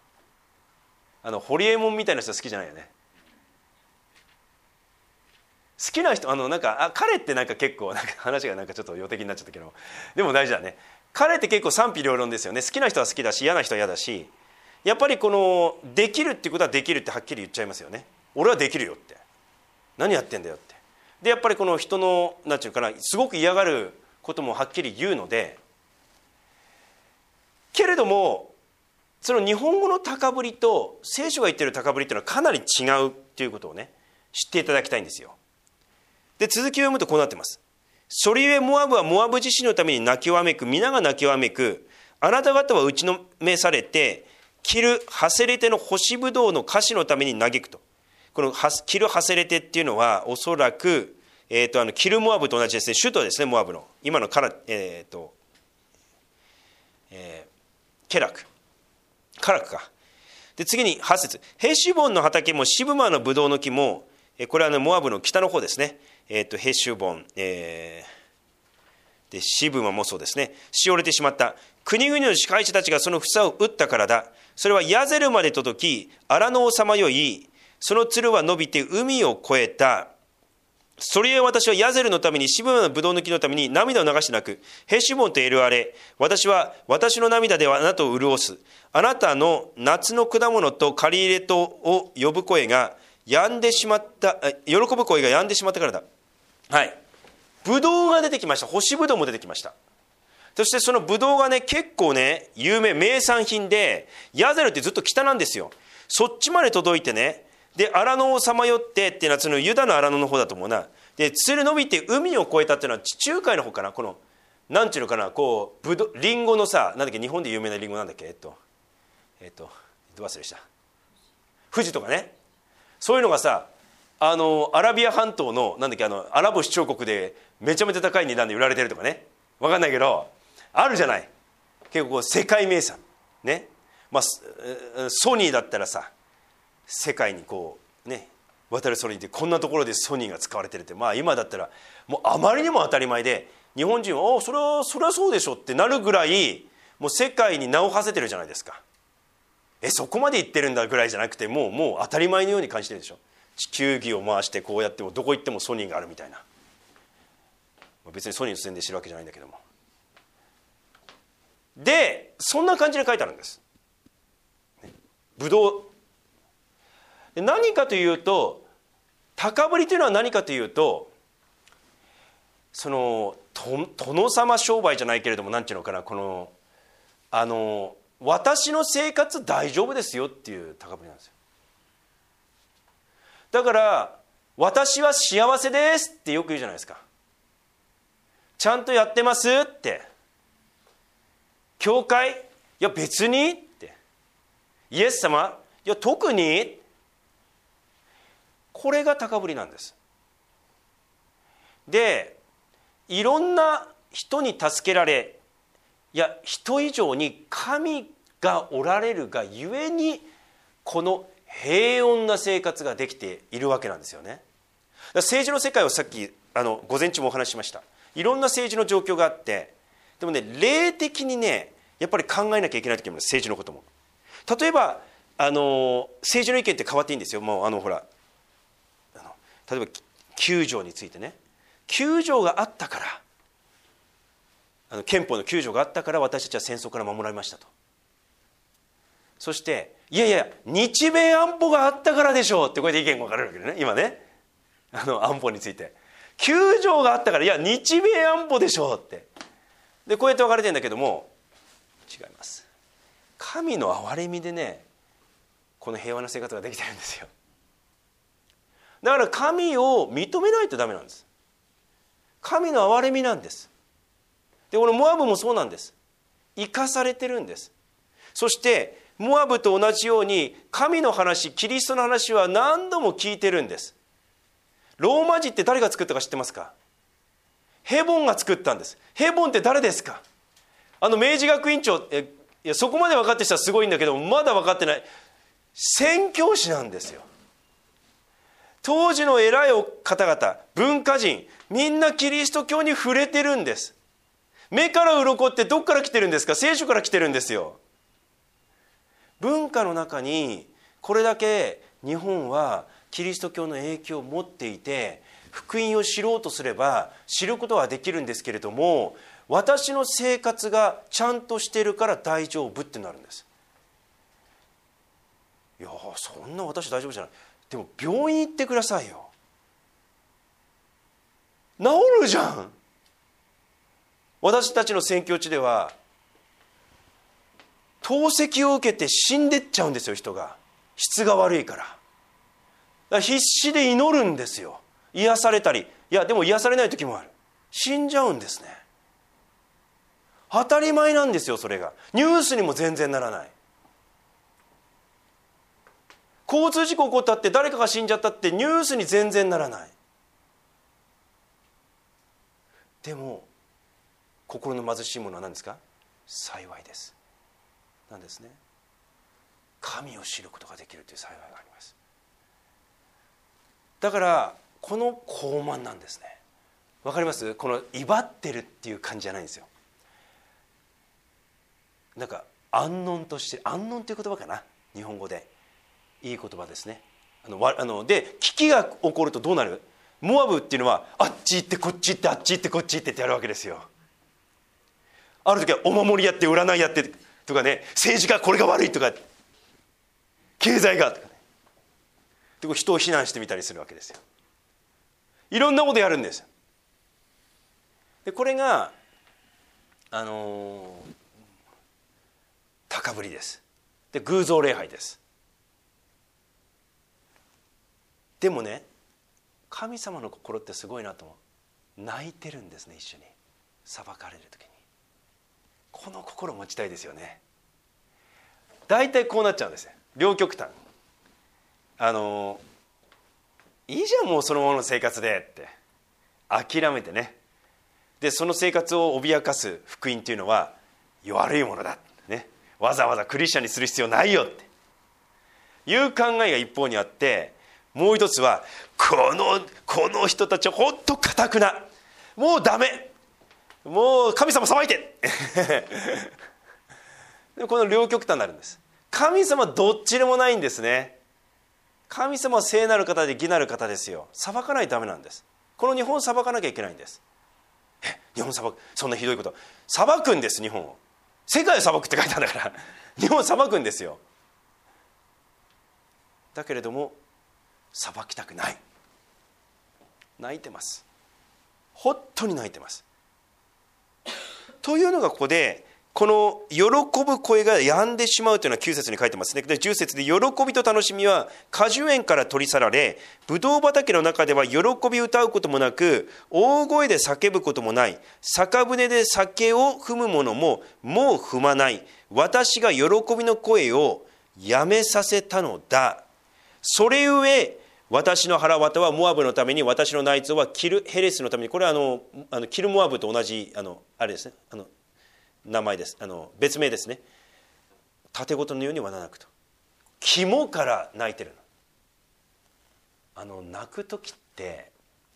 [SPEAKER 1] あのホリエモンみたいな人好きじゃないよね。 好きな人、あのなんかあ彼ってなんか結構なんか話がなんかちょっと予的になっちゃったけど、でも大事だね。彼って結構賛否両論ですよね。好きな人は好きだし嫌な人は嫌だし、やっぱりこのできるっていうことはできるってはっきり言っちゃいますよね。俺はできるよって、何やってんだよって。でやっぱりこの人のなんていうかな、すごく嫌がることもはっきり言うので、けれどもその日本語の高ぶりと聖書が言ってる高ぶりっていうのはかなり違うっていうことをね知っていただきたいんですよ。で続きを読むとこうなってます。それゆえモアブはモアブ自身のために泣きわめく、皆が泣きわめく。あなた方は打ちのめされて、キル・ハセレテの干しぶどうの菓子のために嘆くと。このキル・ハセレテっていうのはおそらく、えー、とあのキル・モアブと同じですね、首都ですね、モアブの今のカラ、えーとえー、ケラクカラクか。で次にはち節、ヘシュボンの畑もシブマのブドウの木も、これは、ね、モアブの北の方ですね、えー、とヘシュボン、えー、でシブマもそうですね、しおれてしまった。国々の支配者たちがその房を打ったからだ。それはヤゼルまで届き、荒野をさまよい、そのつるは伸びて海を越えた。それゆえ私はヤゼルのために、シブマのブドウの木のために涙を流して泣く。ヘシュボンとエルアレ、私は私の涙ではあなたを潤す。あなたの夏の果物と刈り入れとを呼ぶ声が止んでしまった、喜ぶ声が止んでしまったからだ。はい。ブドウが出てきました。干しブドウも出てきました。そしてそのブドウがね、結構ね、有名、名産品で、ヤゼルってずっと北なんですよ。そっちまで届いてね、で、荒野をさまよってっていうのは、そのユダの荒野の方だと思うな。で、つる伸びて海を越えたっていうのは地中海の方かな。この、なんていうのかな、こう、ブドウ、リンゴのさ、なんだっけ、日本で有名なリンゴなんだっけ、えっと、えっと、ど忘れした。富士とかね。そういうのがさ、あの、アラビア半島の、なんだっけ、あの、アラブ首長国でめちゃめちゃ高い値段で売られてるとかね。わかんないけど、あるじゃない。結構こう世界名産。ね。まあ、ソニーだったらさ、世界にこうね渡るソニーって、こんなところでソニーが使われてるって、まあ今だったらもうあまりにも当たり前で、日本人は「ああそれはそれはそうでしょ」ってなるぐらい、もう世界に名を馳せてるじゃないですか。えそこまで言ってるんだぐらいじゃなくて、もうもう当たり前のように感じてるでしょ。地球儀を回してこうやってもどこ行ってもソニーがあるみたいな。別にソニーの宣伝してるわけじゃないんだけども。でそんな感じで書いてあるんです。ブドウ何かというと、高ぶりというのは何かというと、その殿様商売じゃないけれども、なんていうのかな、このあの私の生活大丈夫ですよっていう高ぶりなんですよ。だから私は幸せですってよく言うじゃないですか。ちゃんとやってますって。教会、いや別にって。イエス様、いや特に。これが高ぶりなんです。でいろんな人に助けられ、いや人以上に神がおられるがゆえに、この平穏な生活ができているわけなんですよね。だから政治の世界をさっきあの午前中もお話ししました。いろんな政治の状況があって、でもね霊的にねやっぱり考えなきゃいけない時も、政治のことも。例えばあの政治の意見って変わっていいんですよ。もうあのほら例えばきゅう条についてね、きゅう条があったから、あの憲法のきゅう条があったから私たちは戦争から守られましたと。そしていやいや日米安保があったからでしょうって、これで意見が分かれるわけでね、今ね、あの安保についてきゅう条があったから、いや日米安保でしょうって。でこうやって分かれてるんだけども、違います。神の憐れみでね、この平和な生活ができてるんですよ。だから神を認めないとダメなんです。神の憐れみなんです。でこのモアブもそうなんです。生かされてるんです。そしてモアブと同じように神の話、キリストの話は何度も聞いてるんです。ローマ字って誰が作ったか知ってますか？ヘボンが作ったんです。ヘボンって誰ですか？あの明治学院長、えいやそこまで分かってる人はすごいんだけど、まだ分かってない宣教師なんですよ。当時の偉い方々、文化人、みんなキリスト教に触れてるんです。目から鱗ってどっから来てるんですか？聖書から来てるんですよ。文化の中にこれだけ日本はキリスト教の影響を持っていて、 福音を知ろうとすれば知ることはできるんですけれども、私の生活がちゃんとしているから大丈夫ってなるんです。いやそんな私大丈夫じゃない。でも病院行ってくださいよ。治るじゃん。私たちの宣教地では透析を受けて死んでっちゃうんですよ、人が。質が悪いから。だから必死で祈るんですよ。癒されたり、いやでも癒されない時もある。死んじゃうんですね。当たり前なんですよ、それが。ニュースにも全然ならない。交通事故起こったって誰かが死んじゃったってニュースに全然ならない。でも心の貧しいものは何ですか？幸いです。なんですね。神を知ることができるという幸いがあります。だからこの高慢なんですね。わかります？この威張ってるっていう感じじゃないんですよ。なんか安穏として、安穏という言葉かな、日本語でいい言葉ですね。あのあので危機が起こるとどうなる？モアブっていうのはあっち行ってこっち行ってあっち行ってこっち行ってってやるわけですよ。ある時はお守りやって占いやってとかね、政治家これが悪いとか経済がとかね、で人を非難してみたりするわけですよ。いろんなことやるんです。でこれがあのー、高ぶりです。で偶像礼拝です。でもね、神様の心ってすごいなと思う。泣いてるんですね、一緒に裁かれる時に。この心を持ちたいですよね。大体こうなっちゃうんですよ、両極端。あのいいじゃんもうそのままの生活でって諦めてね、でその生活を脅かす福音っていうのは悪いものだ、ね、わざわざクリスチャンにする必要ないよっていう考えが一方にあって、もう一つはこのこの人たちは本当堅くな、もうダメ、もう神様裁いてでこの両極端になるんです。神様どっちでもないんですね。神様は聖なる方で義なる方ですよ。裁かないとダメなんです。この日本を裁かなきゃいけないんです。え日本裁く、そんなひどいこと、裁くんです。日本を世界を裁くって書いてあるんだから日本を裁くんですよ。だけれども裁きたくない。泣いてます。本当に泣いてます。というのがここでこの喜ぶ声が止んでしまうというのはきゅう節に書いてますね。でじゅう節で喜びと楽しみは果樹園から取り去られ、ブドウ畑の中では喜び歌うこともなく大声で叫ぶこともない、酒舟で酒を踏む者ももう踏まない、私が喜びの声をやめさせたのだ。それゆえ私の腹渡はモアブのために、私の内臓はキルヘレスのために。これはあのあのキルモアブと同じあのあれですね、あの名前です。あの別名ですね。盾ごとのようにはなくと、肝から泣いてるの。あの泣く時って、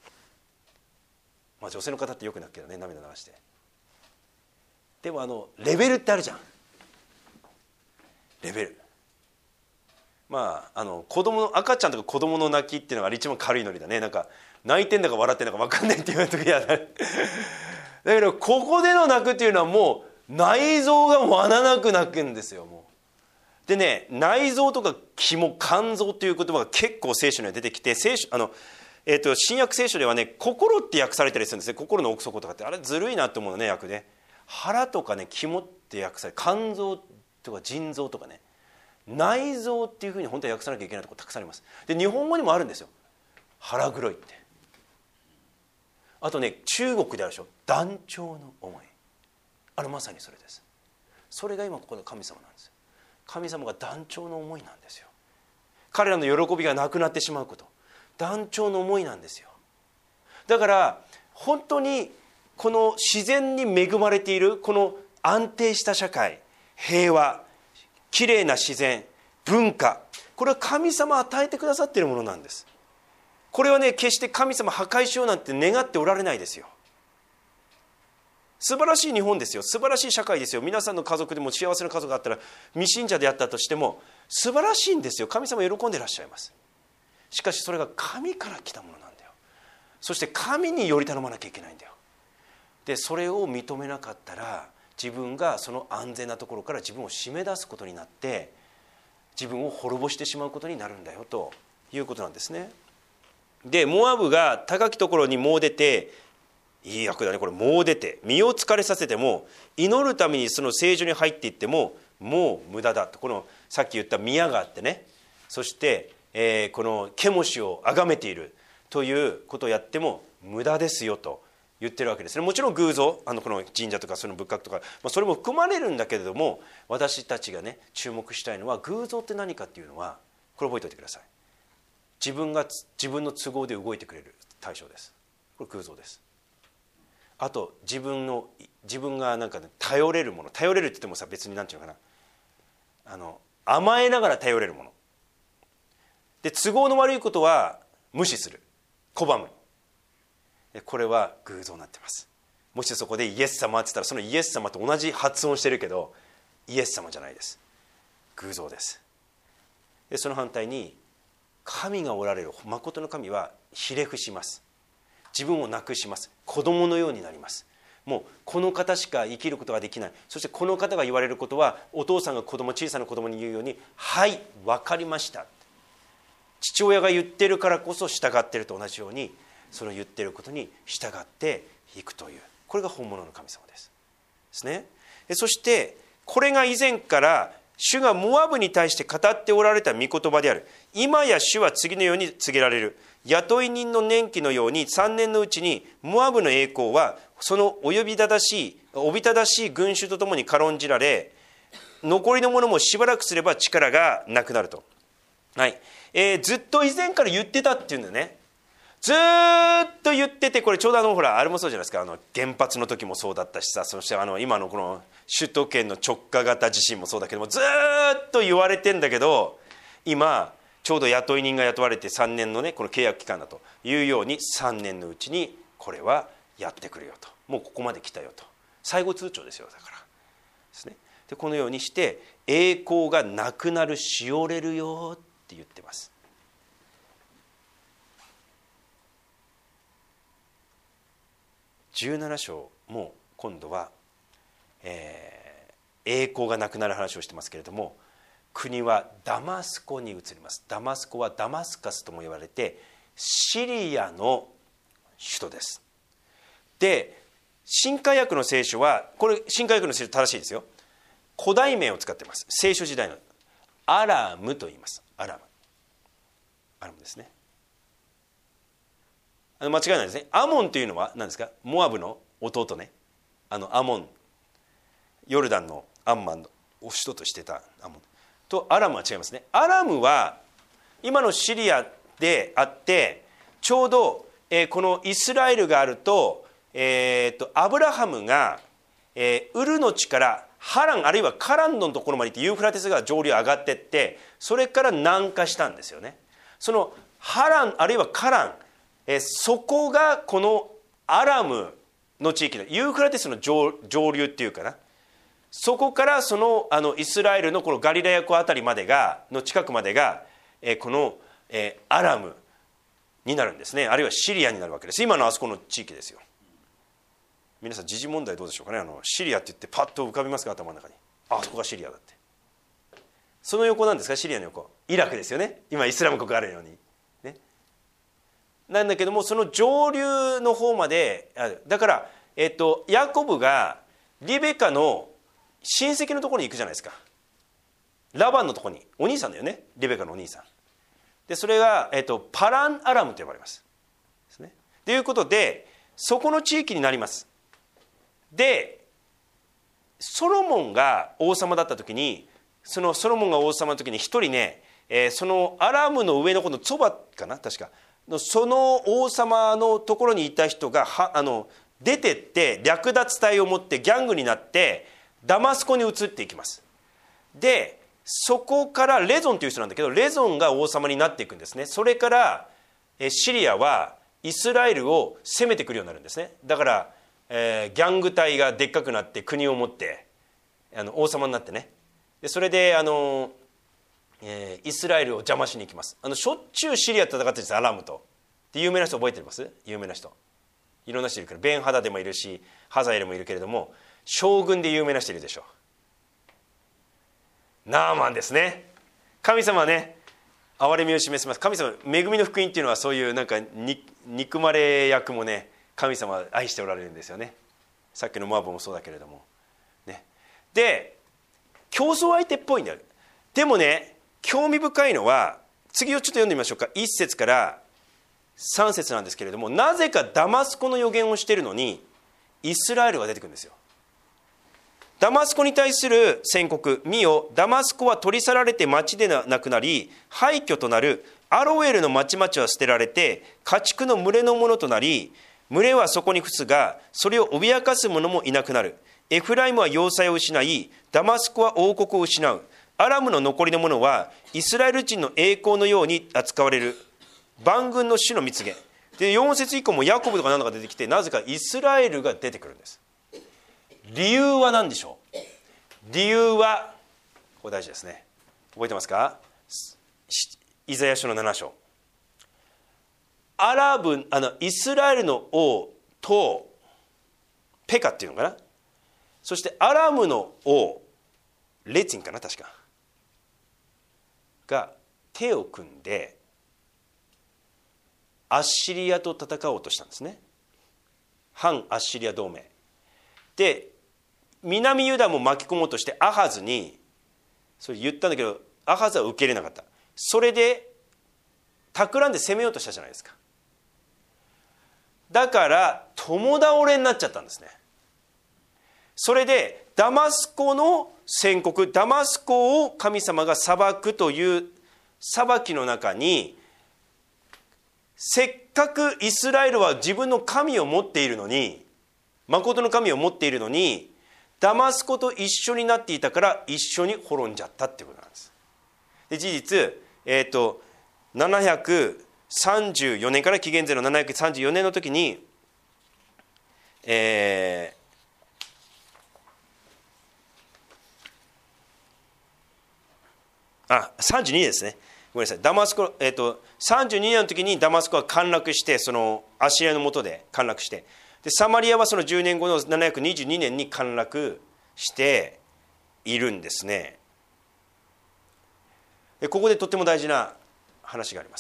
[SPEAKER 1] まあ、女性の方ってよく泣くけどね、涙流して。でもあのレベルってあるじゃん。レベル、まああの子供の赤ちゃんとか子供の泣きっていうのが一番軽いノリだね。なんか泣いてんだか笑ってんだか分かんないっていう時やだけど、ここでの泣くっていうのはもう内臓がわななく泣くんですよ。もうでね、内臓とか肝、肝臓という言葉が結構聖書には出てきて、聖書あの、えー、と新約聖書ではね、心って訳されたりするんですね。心の奥底とかって、あれずるいなと思うのね、訳で。腹とかね、肝って訳され、肝臓とか腎臓とかね、内臓っていうふうに本当は訳さなきゃいけないところたくさんあります。で日本語にもあるんですよ、腹黒いって。あとね、中国であるでしょ、断腸の思い、あれまさにそれです。それが今ここで神様なんですよ。神様が断腸の思いなんですよ。彼らの喜びがなくなってしまうこと、断腸の思いなんですよ。だから本当にこの自然に恵まれているこの安定した社会、平和、きれいな自然、文化、これは神様与えてくださっているものなんです。これはね、決して神様破壊しようなんて願っておられないですよ。素晴らしい日本ですよ。素晴らしい社会ですよ。皆さんの家族でも幸せな家族があったら、未信者であったとしても素晴らしいんですよ。神様喜んでいらっしゃいます。しかしそれが神から来たものなんだよ。 そして神により頼まなきゃいけないんだよ。でそれを認めなかったら、自分がその安全なところから自分を締め出すことになって、自分を滅ぼしてしまうことになるんだよということなんですね。でモアブが高きところにもう出て、いい訳だねこれ、もう出て身を疲れさせても、祈るためにその聖所に入っていってももう無駄だと。このさっき言った宮があってね、そして、えー、このケモシを崇めているということをやっても無駄ですよと言ってるわけですね。もちろん偶像、あのこの神社とかその仏閣とか、まあ、それも含まれるんだけれども、私たちがね注目したいのは、偶像って何かっていうのは、これ覚えておいてください。自分が自分の都合で動いてくれる対象です。これ偶像です。あと自分の自分がなんか、ね、頼れるもの、頼れるって言ってもさ、別に何て言うのかな、あの甘えながら頼れるもので、都合の悪いことは無視する、拒む、これは偶像になってます。もしそこでイエス様って言ったら、そのイエス様と同じ発音してるけどイエス様じゃないです。偶像です。でその反対に、神がおられる誠の神はひれ伏します。自分をなくします。子供のようになります。もうこの方しか生きることができない。そしてこの方が言われることは、お父さんが子供、小さな子供に言うように、はい分かりました、父親が言ってるからこそ従っていると同じように、その言っていることに従っていくという、これが本物の神様です。ですね。そしてこれが以前から主がモアブに対して語っておられた御言葉である。今や主は次のように告げられる。雇い人の年期のようにさんねんのうちにモアブの栄光はそのお呼び正しいおびただしい群衆とともに軽んじられ、残りのものもしばらくすれば力がなくなると。はい、えー、ずっと以前から言ってたっていうんだよね。ずっと言ってて、これちょうどあのほらあれもそうじゃないですか、あの原発の時もそうだったしさ、そしてあの今のこの首都圏の直下型地震もそうだけども、ずっと言われてんだけど、今ちょうど雇い人が雇われてさんねんのねこの契約期間だというように、さんねんのうちにこれはやってくるよと、もうここまで来たよと、最後通牒ですよ。だからですね。でこのようにして栄光がなくなる、しおれるよって言ってます。じゅうなな章も今度は、えー、栄光がなくなる話をしてますけれども、国はダマスコに移ります。ダマスコはダマスカスとも言われて、シリアの首都です。で新海訳の聖書は、これ新海訳の聖書正しいですよ、古代名を使っています。聖書時代のアラムと言います。アラムアラムですね。あの間違いないですね。アモンというのは何ですか。モアブの弟ね、あのアモン、ヨルダンのアンマンのお首都としてたアモンと、アラムは違いますね。アラムは今のシリアであって、ちょうど、えー、このイスラエルがあると、えー、とアブラハムが、えー、ウルの地からハランあるいはカランのところまで行って、ユーフラテス川上流上がっていって、それから南下したんですよね。そのハランあるいはカラン、えー、そこがこのアラムの地域のユーフラテスの 上, 上流っていうかな、そこからそのあのイスラエルのこのガリラヤ湖あたりまでがの近くまでが、えー、この、えー、アラムになるんですね。あるいはシリアになるわけです。今のあそこの地域ですよ。皆さん時事問題どうでしょうかね。あのシリアって言ってパッと浮かびますか、頭の中に。あそこがシリアだって。その横なんですか、シリアの横。イラクですよね。今イスラム国あるように、ね、なんだけども、その上流の方まである。だから、えっと、ヤコブがリベカの親戚のところに行くじゃないですか。ラバンのところに、お兄さんだよね、リベカのお兄さんで、それが、えっと、パランアラムと呼ばれますですね。ということでそこの地域になります。でソロモンが王様だった時に、そのソロモンが王様の時に一人ね、えー、そのアラムの上のこのツォバかな、確かのその王様のところにいた人がはあの出てって略奪隊を持ってギャングになってダマスコに移っていきます。でそこからレゾンという人なんだけど、レゾンが王様になっていくんですね。それからシリアはイスラエルを攻めてくるようになるんですね。だから、えー、ギャング隊がでっかくなって国を持ってあの王様になってね、でそれであの、えー、イスラエルを邪魔しに行きます。あのしょっちゅうシリアと戦ってるんです、アラムとで有名な人覚えてます？有名な人いろんな人いるからベンハダでもいるしハザエルもいるけれども、将軍で有名な人いるでしょう。ナーマンですね。神様はね憐れみを示します。神様恵みの福音っていうのはそういうなんかに憎まれ役もね神様は愛しておられるんですよね。さっきのモアブもそうだけれども、ね、で競争相手っぽいんだよ。でもね興味深いのは次をちょっと読んでみましょうか。いっ節からさん節なんですけれども、なぜかダマスコの予言をしているのにイスラエルが出てくるんですよ。ダマスコに対する宣告、見よダマスコは取り去られて町でなくなり、廃墟となる。アロエルの町々は捨てられて家畜の群れのものとなり、群れはそこに伏すがそれを脅かす者もいなくなる。エフライムは要塞を失い、ダマスコは王国を失う。アラムの残りの者はイスラエル人の栄光のように扱われる。万軍の主の蜜源で、よん節以降もヤコブとか何とか出てきて、なぜかイスラエルが出てくるんです。理由は何でしょう。理由はこれ大事ですね。覚えてますか？イザヤ書のなな章、アラブあのイスラエルの王とペカっていうのかな、そしてアラムの王レツィンかな確かが手を組んでアッシリアと戦おうとしたんですね。反アッシリア同盟で、南ユダも巻き込もうとしてアハズにそれ言ったんだけど、アハズは受け入れなかった。それで企んで攻めようとしたじゃないですか。だから共倒れになっちゃったんですね。それでダマスコの宣告、ダマスコを神様が裁くという裁きの中に、せっかくイスラエルは自分の神を持っているのに、誠の神を持っているのに、ダマスコと一緒になっていたから一緒に滅んじゃったっていうことなんです。で事実、えーと、ななひゃくさんじゅうよねんから紀元前のななひゃくさんじゅうよねんの時に、えー、あさんじゅうにねんですね。ごめんなさい。ダマスコ、えーと、さんじゅうにねんの時にダマスコは陥落して、そのアッシリアの下で陥落して、でサマリアはそのじゅうねんごのななひゃくにじゅうにねんに陥落しているんですね。でここでとっても大事な話があります。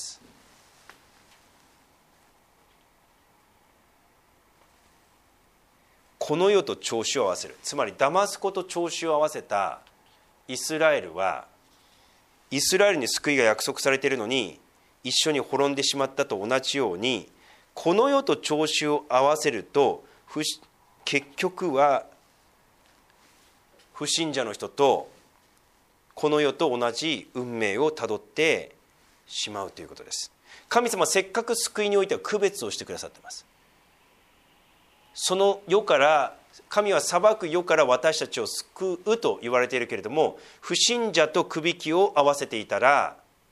[SPEAKER 1] この世と調子を合わせる、つまりダマスコと調子を合わせたイスラエルは、イスラエルに救いが約束されているのに一緒に滅んでしまったと同じように、この世と調子を合わせると結局は不信者の人とこの世と同じ運命をたどってしまうということです。神様はせっかく救いにおいては区別をしてくださっています。その世から、神は裁く世から私たちを救うと言われているけれども、不信者とくびきを合わせていたら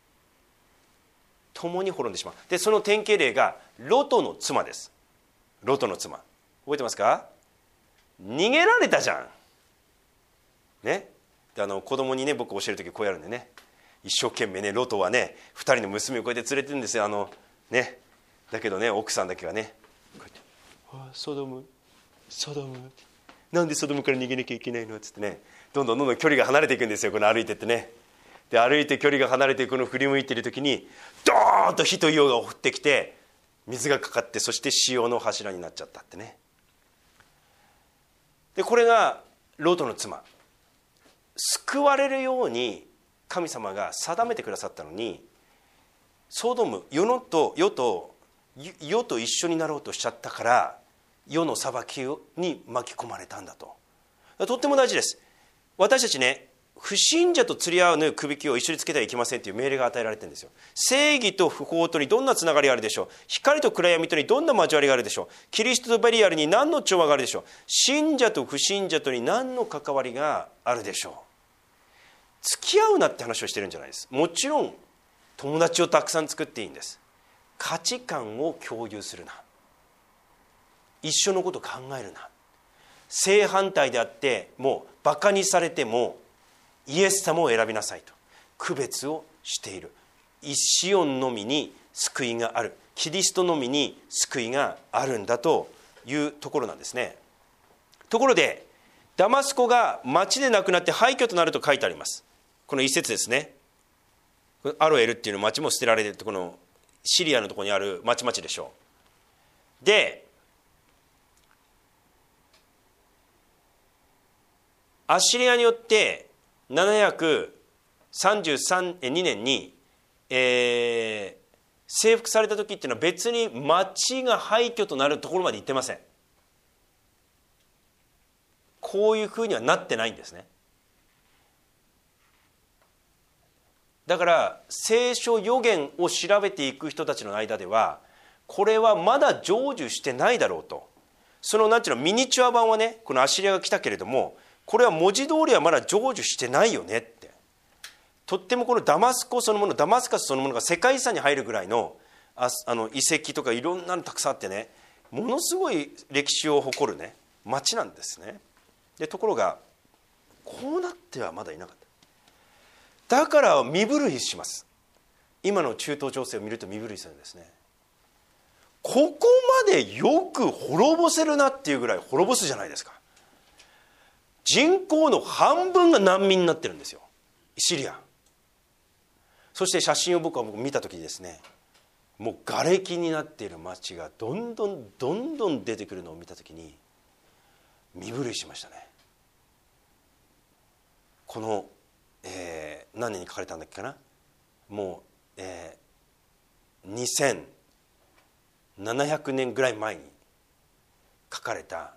[SPEAKER 1] 共に滅んでしまう。でその典型例がロトの妻です。ロトの妻覚えてますか？逃げられたじゃんね。であの子供にね、僕教える時こうやるんでね、一生懸命ね、ロトはねふたりの娘をこうやって連れてるんですよ。あのね、だけどね、奥さんだけがねこうやって、ソドムソドム、なんでソドムから逃げなきゃいけないのっつってね、どんどんどんどん距離が離れていくんですよ。この歩いてってね、で歩いて距離が離れて、この振り向いている時にドーンと火と硫黄が降ってきて水がかかって、そして塩の柱になっちゃったってね。でこれがロトの妻。救われるように神様が定めてくださったのに、ソドム、世のと世と世と一緒になろうとしちゃったから、世の裁きに巻き込まれたんだと。とっても大事です。私たちね、不信者と釣り合うくびきを一緒につけてはいけませんという命令が与えられてるんですよ。正義と不法とにどんなつながりがあるでしょう。光と暗闇とにどんな交わりがあるでしょう。キリストとベリアルに何の調和があるでしょう。信者と不信者とに何の関わりがあるでしょう。付き合うなって話をしてるんじゃないです。もちろん友達をたくさん作っていいんです。価値観を共有するな、一緒のこと考えるな、正反対であってもバカにされてもイエス様を選びなさいと区別をしている。 シオンのみに救いがある、キリストのみに救いがあるんだというところなんですね。ところでダマスコが町でなくなって廃墟となると書いてあります。この一節ですね。アロエルっていうの町も捨てられている、このシリアのところにある町々でしょう。でアッシリアによってななひゃくさんじゅうにねんに、えー、征服された時っていうのは別に町が廃墟となるところまで行ってません。こういうふうにはなってないんですね。だから聖書予言を調べていく人たちの間ではこれはまだ成就してないだろうと、そのなんていうのミニチュア版はね、このアッシリアが来たけれどもこれは文字通りはまだ成就してないよねって、とってもこのダマスコそのもの、ダマスカスそのものが世界遺産に入るぐらいのああの遺跡とかいろんなのたくさんあってね、ものすごい歴史を誇るね町なんですね。でところがこうなってはまだいなかった。だから身震いします。今の中東情勢を見ると身震いするんですね。ここまでよく滅ぼせるなっていうぐらい滅ぼすじゃないですか。人口の半分が難民になってるんですよ、シリア。そして写真を僕は見た時にですね、もう瓦礫になっている町がどんどんどんどん出てくるのを見た時に身震いしましたね。この、えー、何年に書かれたんだっけかな、もう、えー、にせんななひゃくねんぐらい前に書かれた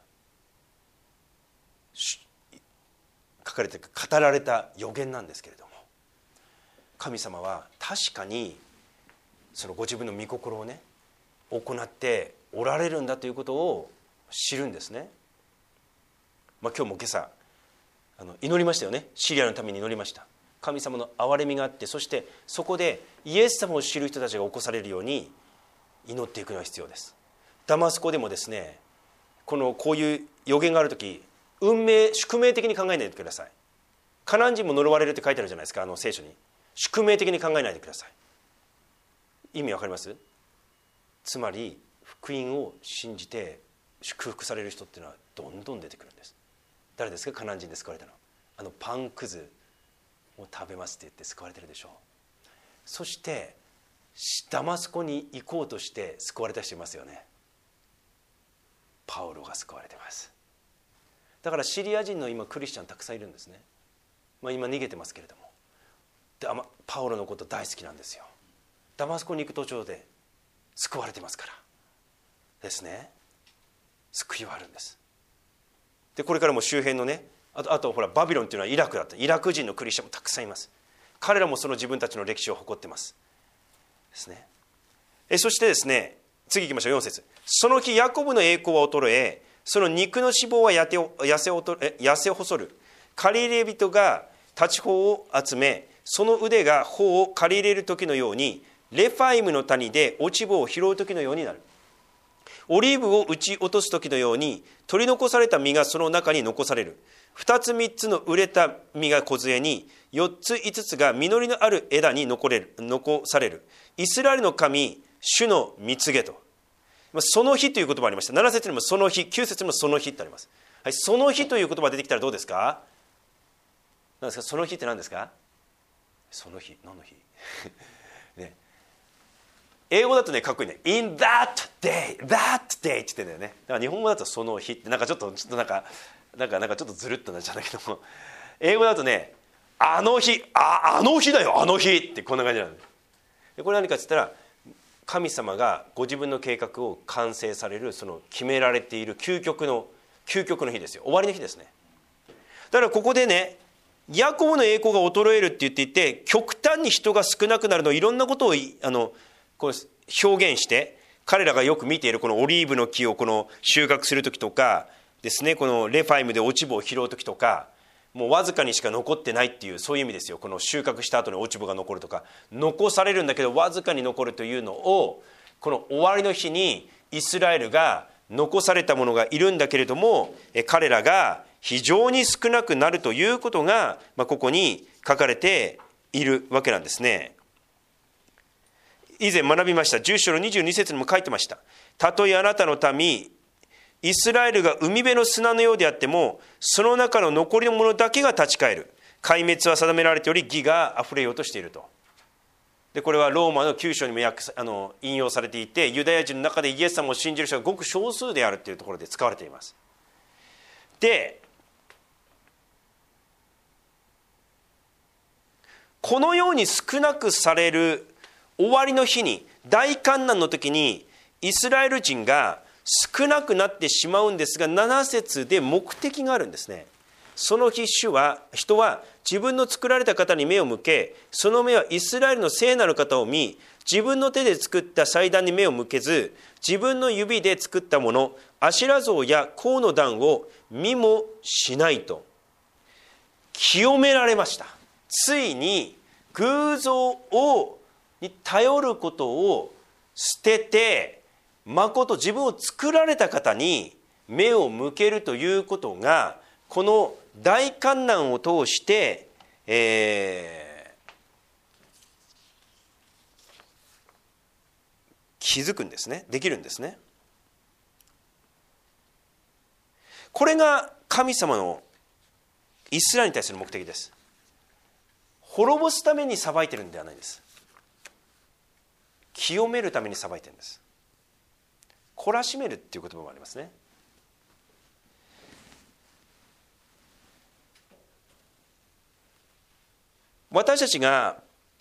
[SPEAKER 1] 書かれて語られた予言なんですけれども、神様は確かにそのご自分の御心をね行っておられるんだということを知るんですね。まあ、今日も今朝あの祈りましたよね。シリアのために祈りました。神様の憐れみがあって、そしてそこでイエス様を知る人たちが起こされるように祈っていくのが必要です。ダマスコでもですね、このこういう予言があるとき、運命宿命的に考えないでください。カナン人も呪われるって書いてあるじゃないですか、あの聖書に。宿命的に考えないでください。意味わかります？つまり福音を信じて祝福される人っていうのはどんどん出てくるんです。誰ですか？カナン人で救われたの。あのパンくずを食べますって言って救われてるでしょう。そしてダマスコに行こうとして救われた人いますよね。パウロが救われてます。だからシリア人の今クリスチャンたくさんいるんですね。まあ、今逃げてますけれども、でパウロのこと大好きなんですよ。ダマスコに行く途中で救われてますからですね。救いはあるんです。でこれからも周辺のね、あと、あとほらバビロンっていうのはイラクだった。イラク人のクリスチャンもたくさんいます。彼らもその自分たちの歴史を誇ってますですね。えそしてですね、次行きましょう。よん節。その日ヤコブの栄光は衰え、その肉の脂肪はやて痩せおとえ痩せ細る。借り入れ人が立ち穂を集め、その腕が穂を借り入れる時のように、レファイムの谷で落ち穂を拾う時のようになる。オリーブを打ち落とす時のように、取り残された実がその中に残される。二つ三つの熟れた実が梢に、四つ五つが実りのある枝に残れる残される。イスラエルの神、主の蜜げと。その日という言葉ありました。なな節にもその日、きゅう節にもその日ってあります。はい、その日という言葉が出てきたらどうですか？何ですか？その日って何ですか？その日、何の日ね、英語だとねかっこいいね。In that day, that day って言ってんだよね。だから日本語だとその日ってなんかちょっとちょっとなんかなんかなんかちょっとずるっとなっちゃうんだけども、英語だとね、あの日、ああの日だよ、あの日ってこんな感じなんです。でこれ何かって言ったら、神様がご自分の計画を完成される、その決められている究極の究極の日ですよ。終わりの日ですね。だからここでね、ヤコブの栄光が衰えるって言っていて、極端に人が少なくなるのをいろんなことをあのこう表現して、彼らがよく見ているこのオリーブの木をこの収穫する時とかですね、このレファイムで落ち葉を拾う時とか、もうわずかにしか残ってないっていう、そういう意味ですよ。この収穫した後に落ち葉が残るとか、残されるんだけどわずかに残るというのを、この終わりの日にイスラエルが残されたものがいるんだけれども、彼らが非常に少なくなるということが、まあ、ここに書かれているわけなんですね。 以前学びましたじゅう章のにじゅうに節にも書いてました。たとえあなたの民イスラエルが海辺の砂のようであっても、その中の残りのものだけが立ち返る。壊滅は定められており、義があふれようとしていると。でこれはローマのきゅう章にも訳あの引用されていて、ユダヤ人の中でイエス様を信じる人がごく少数であるというところで使われています。でこのように少なくされる終わりの日に、大観難の時にイスラエル人が少なくなってしまうんですが、なな節で目的があるんですね。その日主は人は自分の作られた方に目を向け、その目はイスラエルの聖なる方を見、自分の手で作った祭壇に目を向けず、自分の指で作ったもの、アシュラ像や甲の段を見もしないと清められました。ついに偶像をに頼ることを捨てて、まこと自分を作られた方に目を向けるということが、この大観難を通して、えー、気づくんですね。できるんですね。これが神様のイスラエルに対する目的です。滅ぼすために裁いてるんではないです。清めるために裁いてるんです。懲らしめるっていう言葉もありますね。私たちが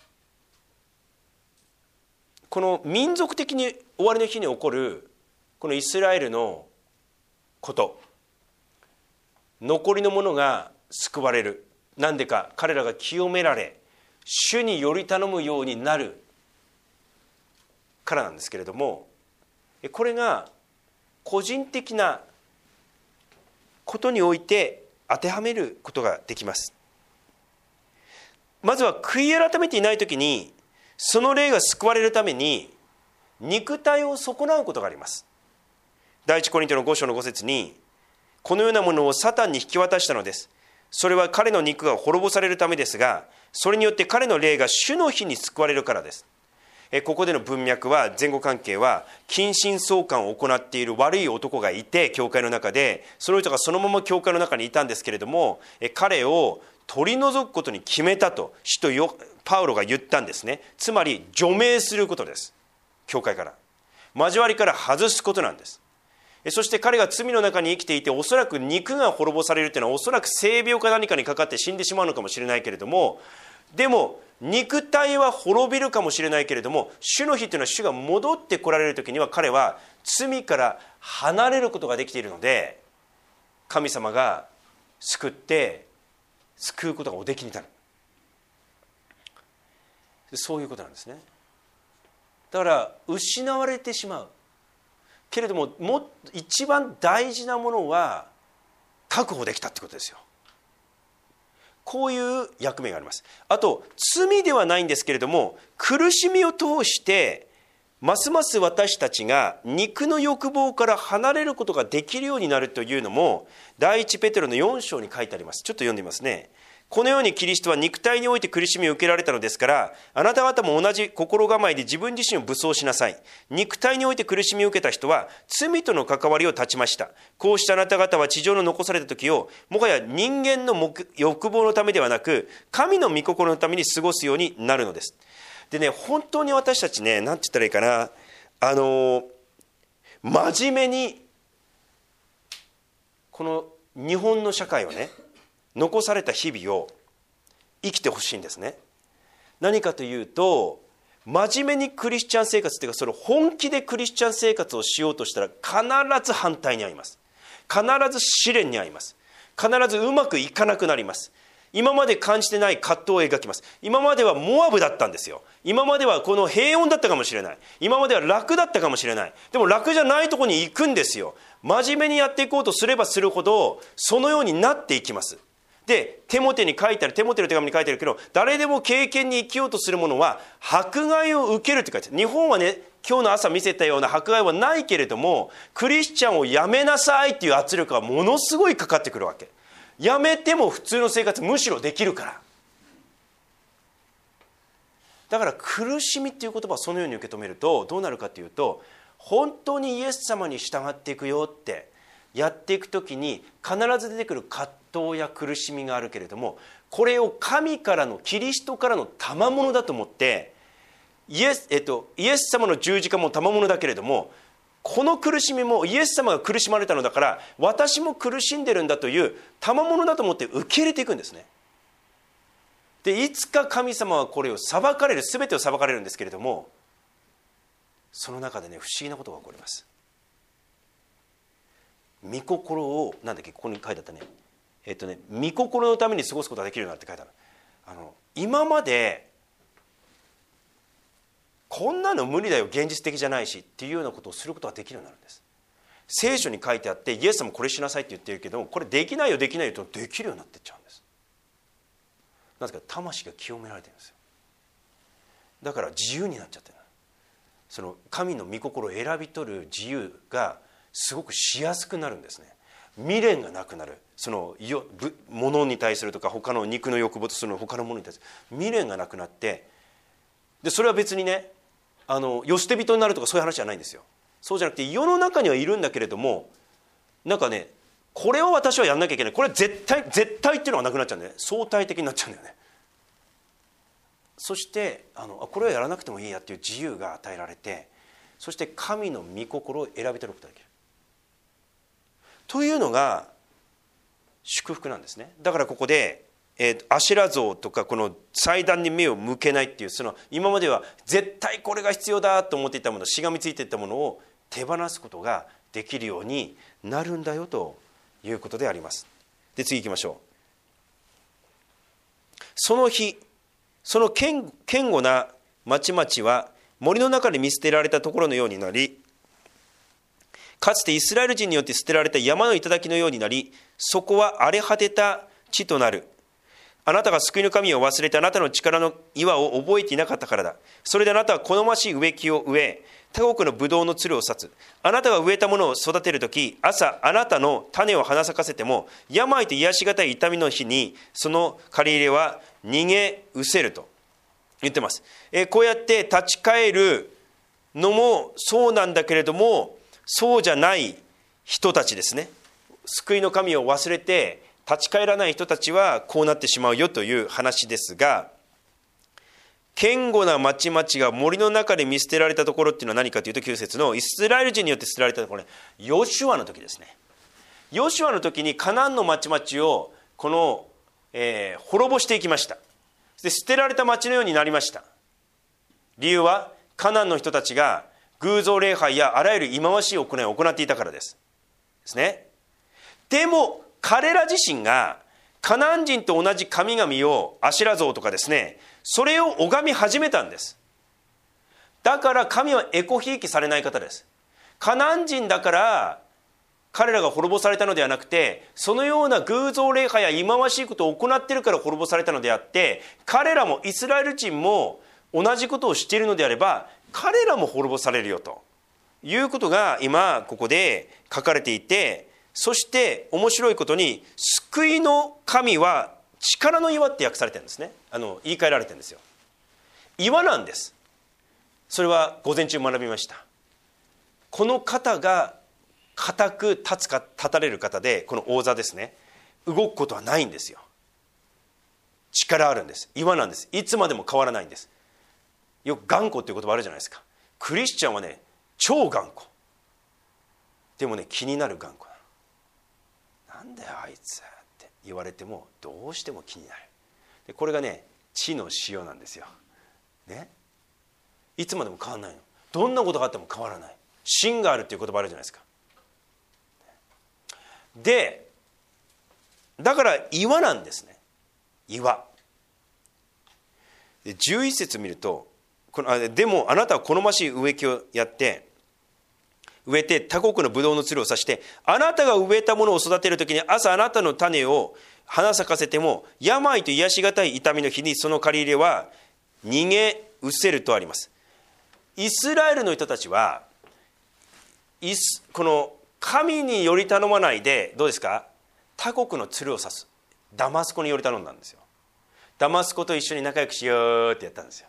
[SPEAKER 1] この民族的に終わりの日に起こるこのイスラエルのこと、残りのものが救われる。なんでか、彼らが清められ主により頼むようになるからなんですけれども、これが個人的なことにおいて当てはめることができます。まずは悔い改めていないときに、その霊が救われるために肉体を損なうことがあります。第一コリントのご章のご節に、このようなものをサタンに引き渡したのです。それは彼の肉が滅ぼされるためですが、それによって彼の霊が主の日に救われるからです。ここでの文脈は、前後関係は近親相関を行っている悪い男がいて、教会の中でその人がそのまま教会の中にいたんですけれども、彼を取り除くことに決めたと使徒よパウロが言ったんですね。つまり除名することです。教会から交わりから外すことなんです。そして彼が罪の中に生きていて、おそらく肉が滅ぼされるというのは、おそらく性病か何かにかかって死んでしまうのかもしれないけれども、でも肉体は滅びるかもしれないけれども、主の日というのは主が戻ってこられる時には、彼は罪から離れることができているので、神様が救って救うことがおできになる。そういうことなんですね。だから失われてしまうけれども、も一番大事なものは確保できたってことですよ。こういう役目があります。あと罪ではないんですけれども、苦しみを通してますます私たちが肉の欲望から離れることができるようになるというのも、第一ペテロのよん章に書いてあります。ちょっと読んでみますね。このようにキリストは肉体において苦しみを受けられたのですから、あなた方も同じ心構えで自分自身を武装しなさい。肉体において苦しみを受けた人は罪との関わりを断ちました。こうしたあなた方は地上の残された時を、もはや人間の欲望のためではなく、神の御心のために過ごすようになるのです。でね、本当に私たちね、なんて言ったらいいかな、あの真面目にこの日本の社会をね、残された日々を生きてほしいんですね。何かというと、真面目にクリスチャン生活というか、それ本気でクリスチャン生活をしようとしたら必ず反対に遭います。必ず試練に遭います。必ずうまくいかなくなります。今まで感じてない葛藤を描きます。今まではモアブだったんですよ。今まではこの平穏だったかもしれない。今までは楽だったかもしれない。でも楽じゃないところに行くんですよ。真面目にやっていこうとすればするほど、そのようになっていきます。で、テモテに書いてある、テモテの手紙に書いてあるけど、誰でも経験に生きようとする者は迫害を受けるって書いてある。日本はね、今日の朝見せたような迫害はないけれども、クリスチャンをやめなさいっていう圧力がものすごいかかってくるわけ。やめても普通の生活むしろできるから。 だから苦しみっていう言葉をそのように受け止めるとどうなるかというと、本当にイエス様に従っていくよってやっていくときに必ず出てくる葛藤や苦しみがあるけれども、これを神からのキリストからの賜物だと思ってイエス、えっと、イエス様の十字架も賜物だけれども、この苦しみもイエス様が苦しまれたのだから私も苦しんでるんだという賜物だと思って受け入れていくんですね。でいつか神様はこれを裁かれる、全てを裁かれるんですけれども、その中でね不思議なことが起こります。御心をなんだっけ、ここに書いてあったねえっとね御心のために過ごすことができるようになって書いてある。あの今までこんなの無理だよ、現実的じゃないしっていうようなことをすることができるようになるんです。聖書に書いてあってイエス様これしなさいって言ってるけど、これできないよできないよとできるようになっていっちゃうんです。なぜか魂が清められてるんですよ。だから自由になっちゃってる。その神の御心を選び取る自由がすごくしやすくなるんですね。未練がなくなる。そのものに対するとか他の肉の欲望とその他のものに対する未練がなくなって、でそれは別にねあの世捨て人になるとかそういう話じゃないんですよ。そうじゃなくて世の中にはいるんだけれども、なんかねこれを私はやんなきゃいけない、これは絶対絶対っていうのがなくなっちゃうんだよね。相対的になっちゃうんだよね。そしてあのこれはやらなくてもいいやっていう自由が与えられて、そして神の御心を選び取ることができるというのが祝福なんですね。だからここで、えー、アシェラ像とかこの祭壇に目を向けないっていう、その今までは絶対これが必要だと思っていたもの、しがみついていたものを手放すことができるようになるんだよということであります。で次行きましょう。その日その堅固な町々は森の中で見捨てられたところのようになり、かつてイスラエル人によって捨てられた山の頂のようになり、そこは荒れ果てた地となる。あなたが救いの神を忘れてあなたの力の岩を覚えていなかったからだ。それであなたは好ましい植木を植え、他国のブドウのつるを刺す。あなたが植えたものを育てるとき、朝あなたの種を花咲かせても、病と癒しがたい痛みの日にその借り入れは逃げ失せると言ってます。えー、こうやって立ち返るのもそうなんだけれども、そうじゃない人たちですね。救いの神を忘れて立ち返らない人たちはこうなってしまうよという話ですが、堅固な町々が森の中で見捨てられたところっていうのは何かというと、きゅう節のイスラエル人によって捨てられたところ、ヨシュアの時ですね。ヨシュアの時にカナンの町々をこの、えー、滅ぼしていきました。で捨てられた町のようになりました。理由はカナンの人たちが偶像礼拝やあらゆる忌まわしい行いを行っていたからです。ですね。でも彼ら自身がカナン人と同じ神々をアシェラ像とかですね、それを拝み始めたんです。だから神はエコひいきされない方です。カナン人だから彼らが滅ぼされたのではなくて、そのような偶像礼拝や忌まわしいことを行っているから滅ぼされたのであって、彼らもイスラエル人も同じことをしているのであれば彼らも滅ぼされるよということが今ここで書かれていて、そして面白いことに救いの神は力の岩って訳されてるんですね。あの言い換えられてるんですよ。岩なんです。それは午前中学びました。この方が固く立つか立たれる方で、この王座ですね、動くことはないんですよ。力あるんです。岩なんです。いつまでも変わらないんです。よく頑固っていう言葉あるじゃないですか。クリスチャンはね超頑固でもね気になる頑固なの。なんだよあいつって言われてもどうしても気になる。でこれがね地の塩なんですよ、ね、いつまでも変わらないの。どんなことがあっても変わらない。芯があるっていう言葉あるじゃないですか。でだから岩なんですね。岩でじゅういち節見ると、このでもあなたは好ましい植木をやって植えて他国のブドウのつるを刺して、あなたが植えたものを育てるときに朝あなたの種を花咲かせても病と癒しがたい痛みの日にその借り入れは逃げ失せるとあります。イスラエルの人たちはイスこの神により頼まないでどうですか、他国のつるを刺すダマスコにより頼んだんですよ。ダマスコと一緒に仲良くしようってやったんですよ。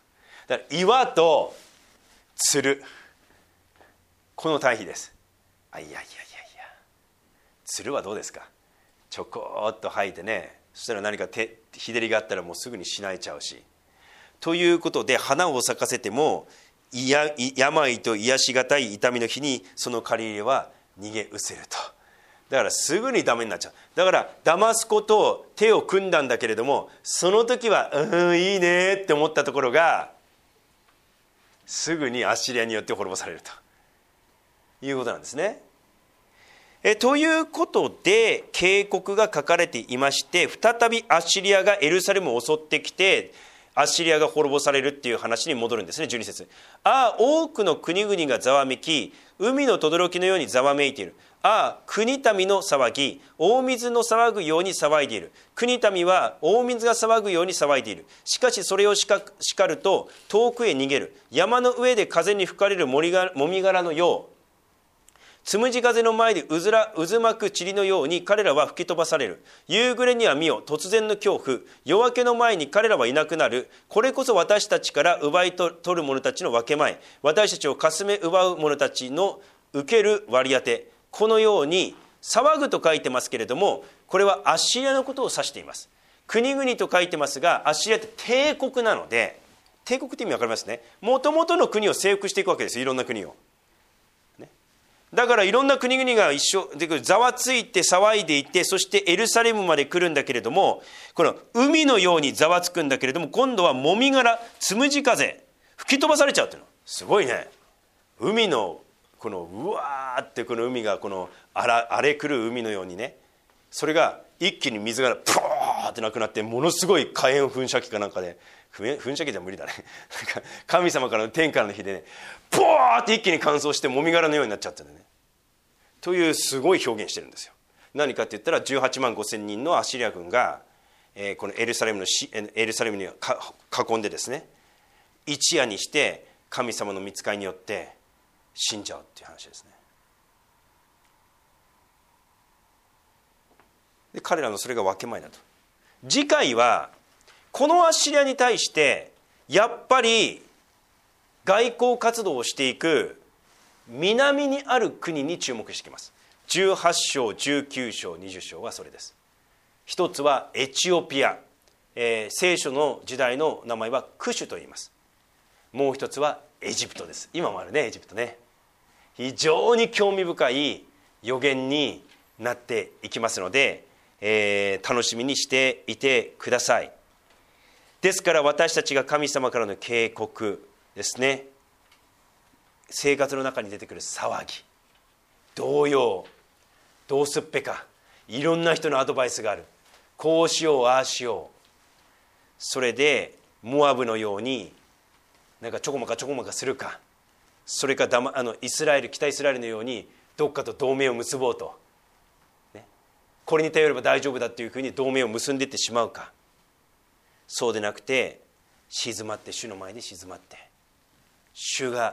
[SPEAKER 1] だから岩とつる、この対比です。あ、いやいやいやいや、つるはどうですか、ちょこっと吐いてね、そしたら何か手日照りがあったらもうすぐにしなえちゃうし、ということで花を咲かせてもいや病と癒しがたい痛みの日にその借り入れは逃げ失せると。だからすぐにダメになっちゃう。だから騙すことを手を組んだんだけれども、その時はうんいいねって思ったところがすぐにアッシリアによって滅ぼされるということなんですね。えということで警告が書かれていまして、再びアッシリアがエルサレムを襲ってきてアッシリアが滅ぼされるっていう話に戻るんですね。じゅうに節、ああ多くの国々がざわめき、海の轟のようにざわめいている。ああ国民の騒ぎ、大水の騒ぐように騒いでいる。国民は大水が騒ぐように騒いでいる。しかしそれを叱ると遠くへ逃げる。山の上で風に吹かれるもみ殻のよう、つむじ風の前でうずら渦巻く塵のように彼らは吹き飛ばされる。夕暮れには見よ突然の恐怖、夜明けの前に彼らはいなくなる。これこそ私たちから奪い取る者たちの分け前、私たちをかすめ奪う者たちの受ける割り当て。このように騒ぐと書いてますけれども、これはアッシリアのことを指しています。国々と書いてますが、アッシリアって帝国なので、帝国って意味わかりますね。もともとの国を征服していくわけです。いろんな国を。だからいろんな国々が一緒でざわついて騒いでいて、そしてエルサレムまで来るんだけれども、この海のようにざわつくんだけれども、今度はもみ殻、つむじ風、吹き飛ばされちゃうっていうのすごいね。海のこのうわーってこの海がこの荒れ狂う海のようにね、それが一気に水がプワーってなくなって、ものすごい火炎噴射器かなんかで、噴射器じゃ無理だね神様からの天からの火でね、ポワーって一気に乾燥してもみ殻のようになっちゃったんだよね。というすごい表現してるんですよ。何かって言ったらじゅうはちまんごせんにんのアッシリア軍が、えー、このエルサレムのしエルサレムに囲んでですね、一夜にして神様の御使いによって死んじゃうっていう話ですね。で彼らのそれが分け前だと。次回はこのアッシリアに対してやっぱり外交活動をしていく南にある国に注目していきます。じゅうはち章、じゅうきゅう章、にじゅう章はそれです。一つはエチオピア、えー、聖書の時代の名前はクシュと言います。もう一つはエジプトです。今もあるね、エジプトね。非常に興味深い予言になっていきますので、えー、楽しみにしていてください。ですから私たちが神様からの警告ですね、生活の中に出てくる騒ぎ、動揺、どうすっぺか、いろんな人のアドバイスがある。こうしようああしよう。それでモアブのようになんかちょこまかちょこまかするか、それかだ、ま、あのイスラエル北イスラエルのようにどっかと同盟を結ぼうと、ね、これに頼れば大丈夫だっていうふうに同盟を結んでいってしまうか、そうでなくて静まって、主の前で静まって、主が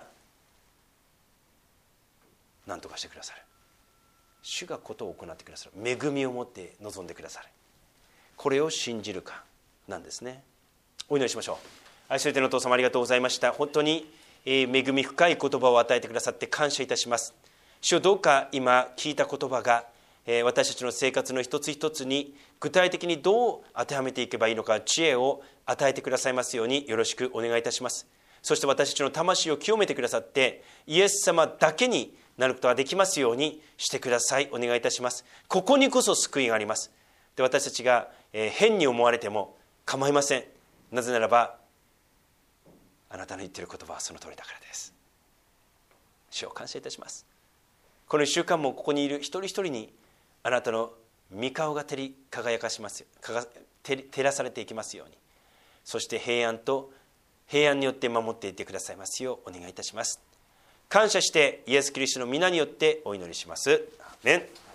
[SPEAKER 1] 何とかしてくださる。主がことを行ってくださる。恵みを持って臨んでくださる。これを信じるかなんですね。お祈りしましょう。愛する天のお父様、ありがとうございました。本当に恵み深い言葉を与えてくださって感謝いたします。主よ、どうか今聞いた言葉が私たちの生活の一つ一つに具体的にどう当てはめていけばいいのか、知恵を与えてくださいますようによろしくお願いいたします。そして私たちの魂を清めてくださって、イエス様だけになることができますようにしてください。お願いいたします。ここにこそ救いがあります。で、私たちが変に思われても構いません。なぜならばあなたの言っている言葉はその通りだからです。主を感謝いたします。この一週間もここにいる一人一人にあなたの御顔が照り輝かしますよ、照らされていきますように、そして平安と平安によって守っていてくださいますようお願いいたします。感謝してイエス・キリストの皆によってお祈りします。アーメン。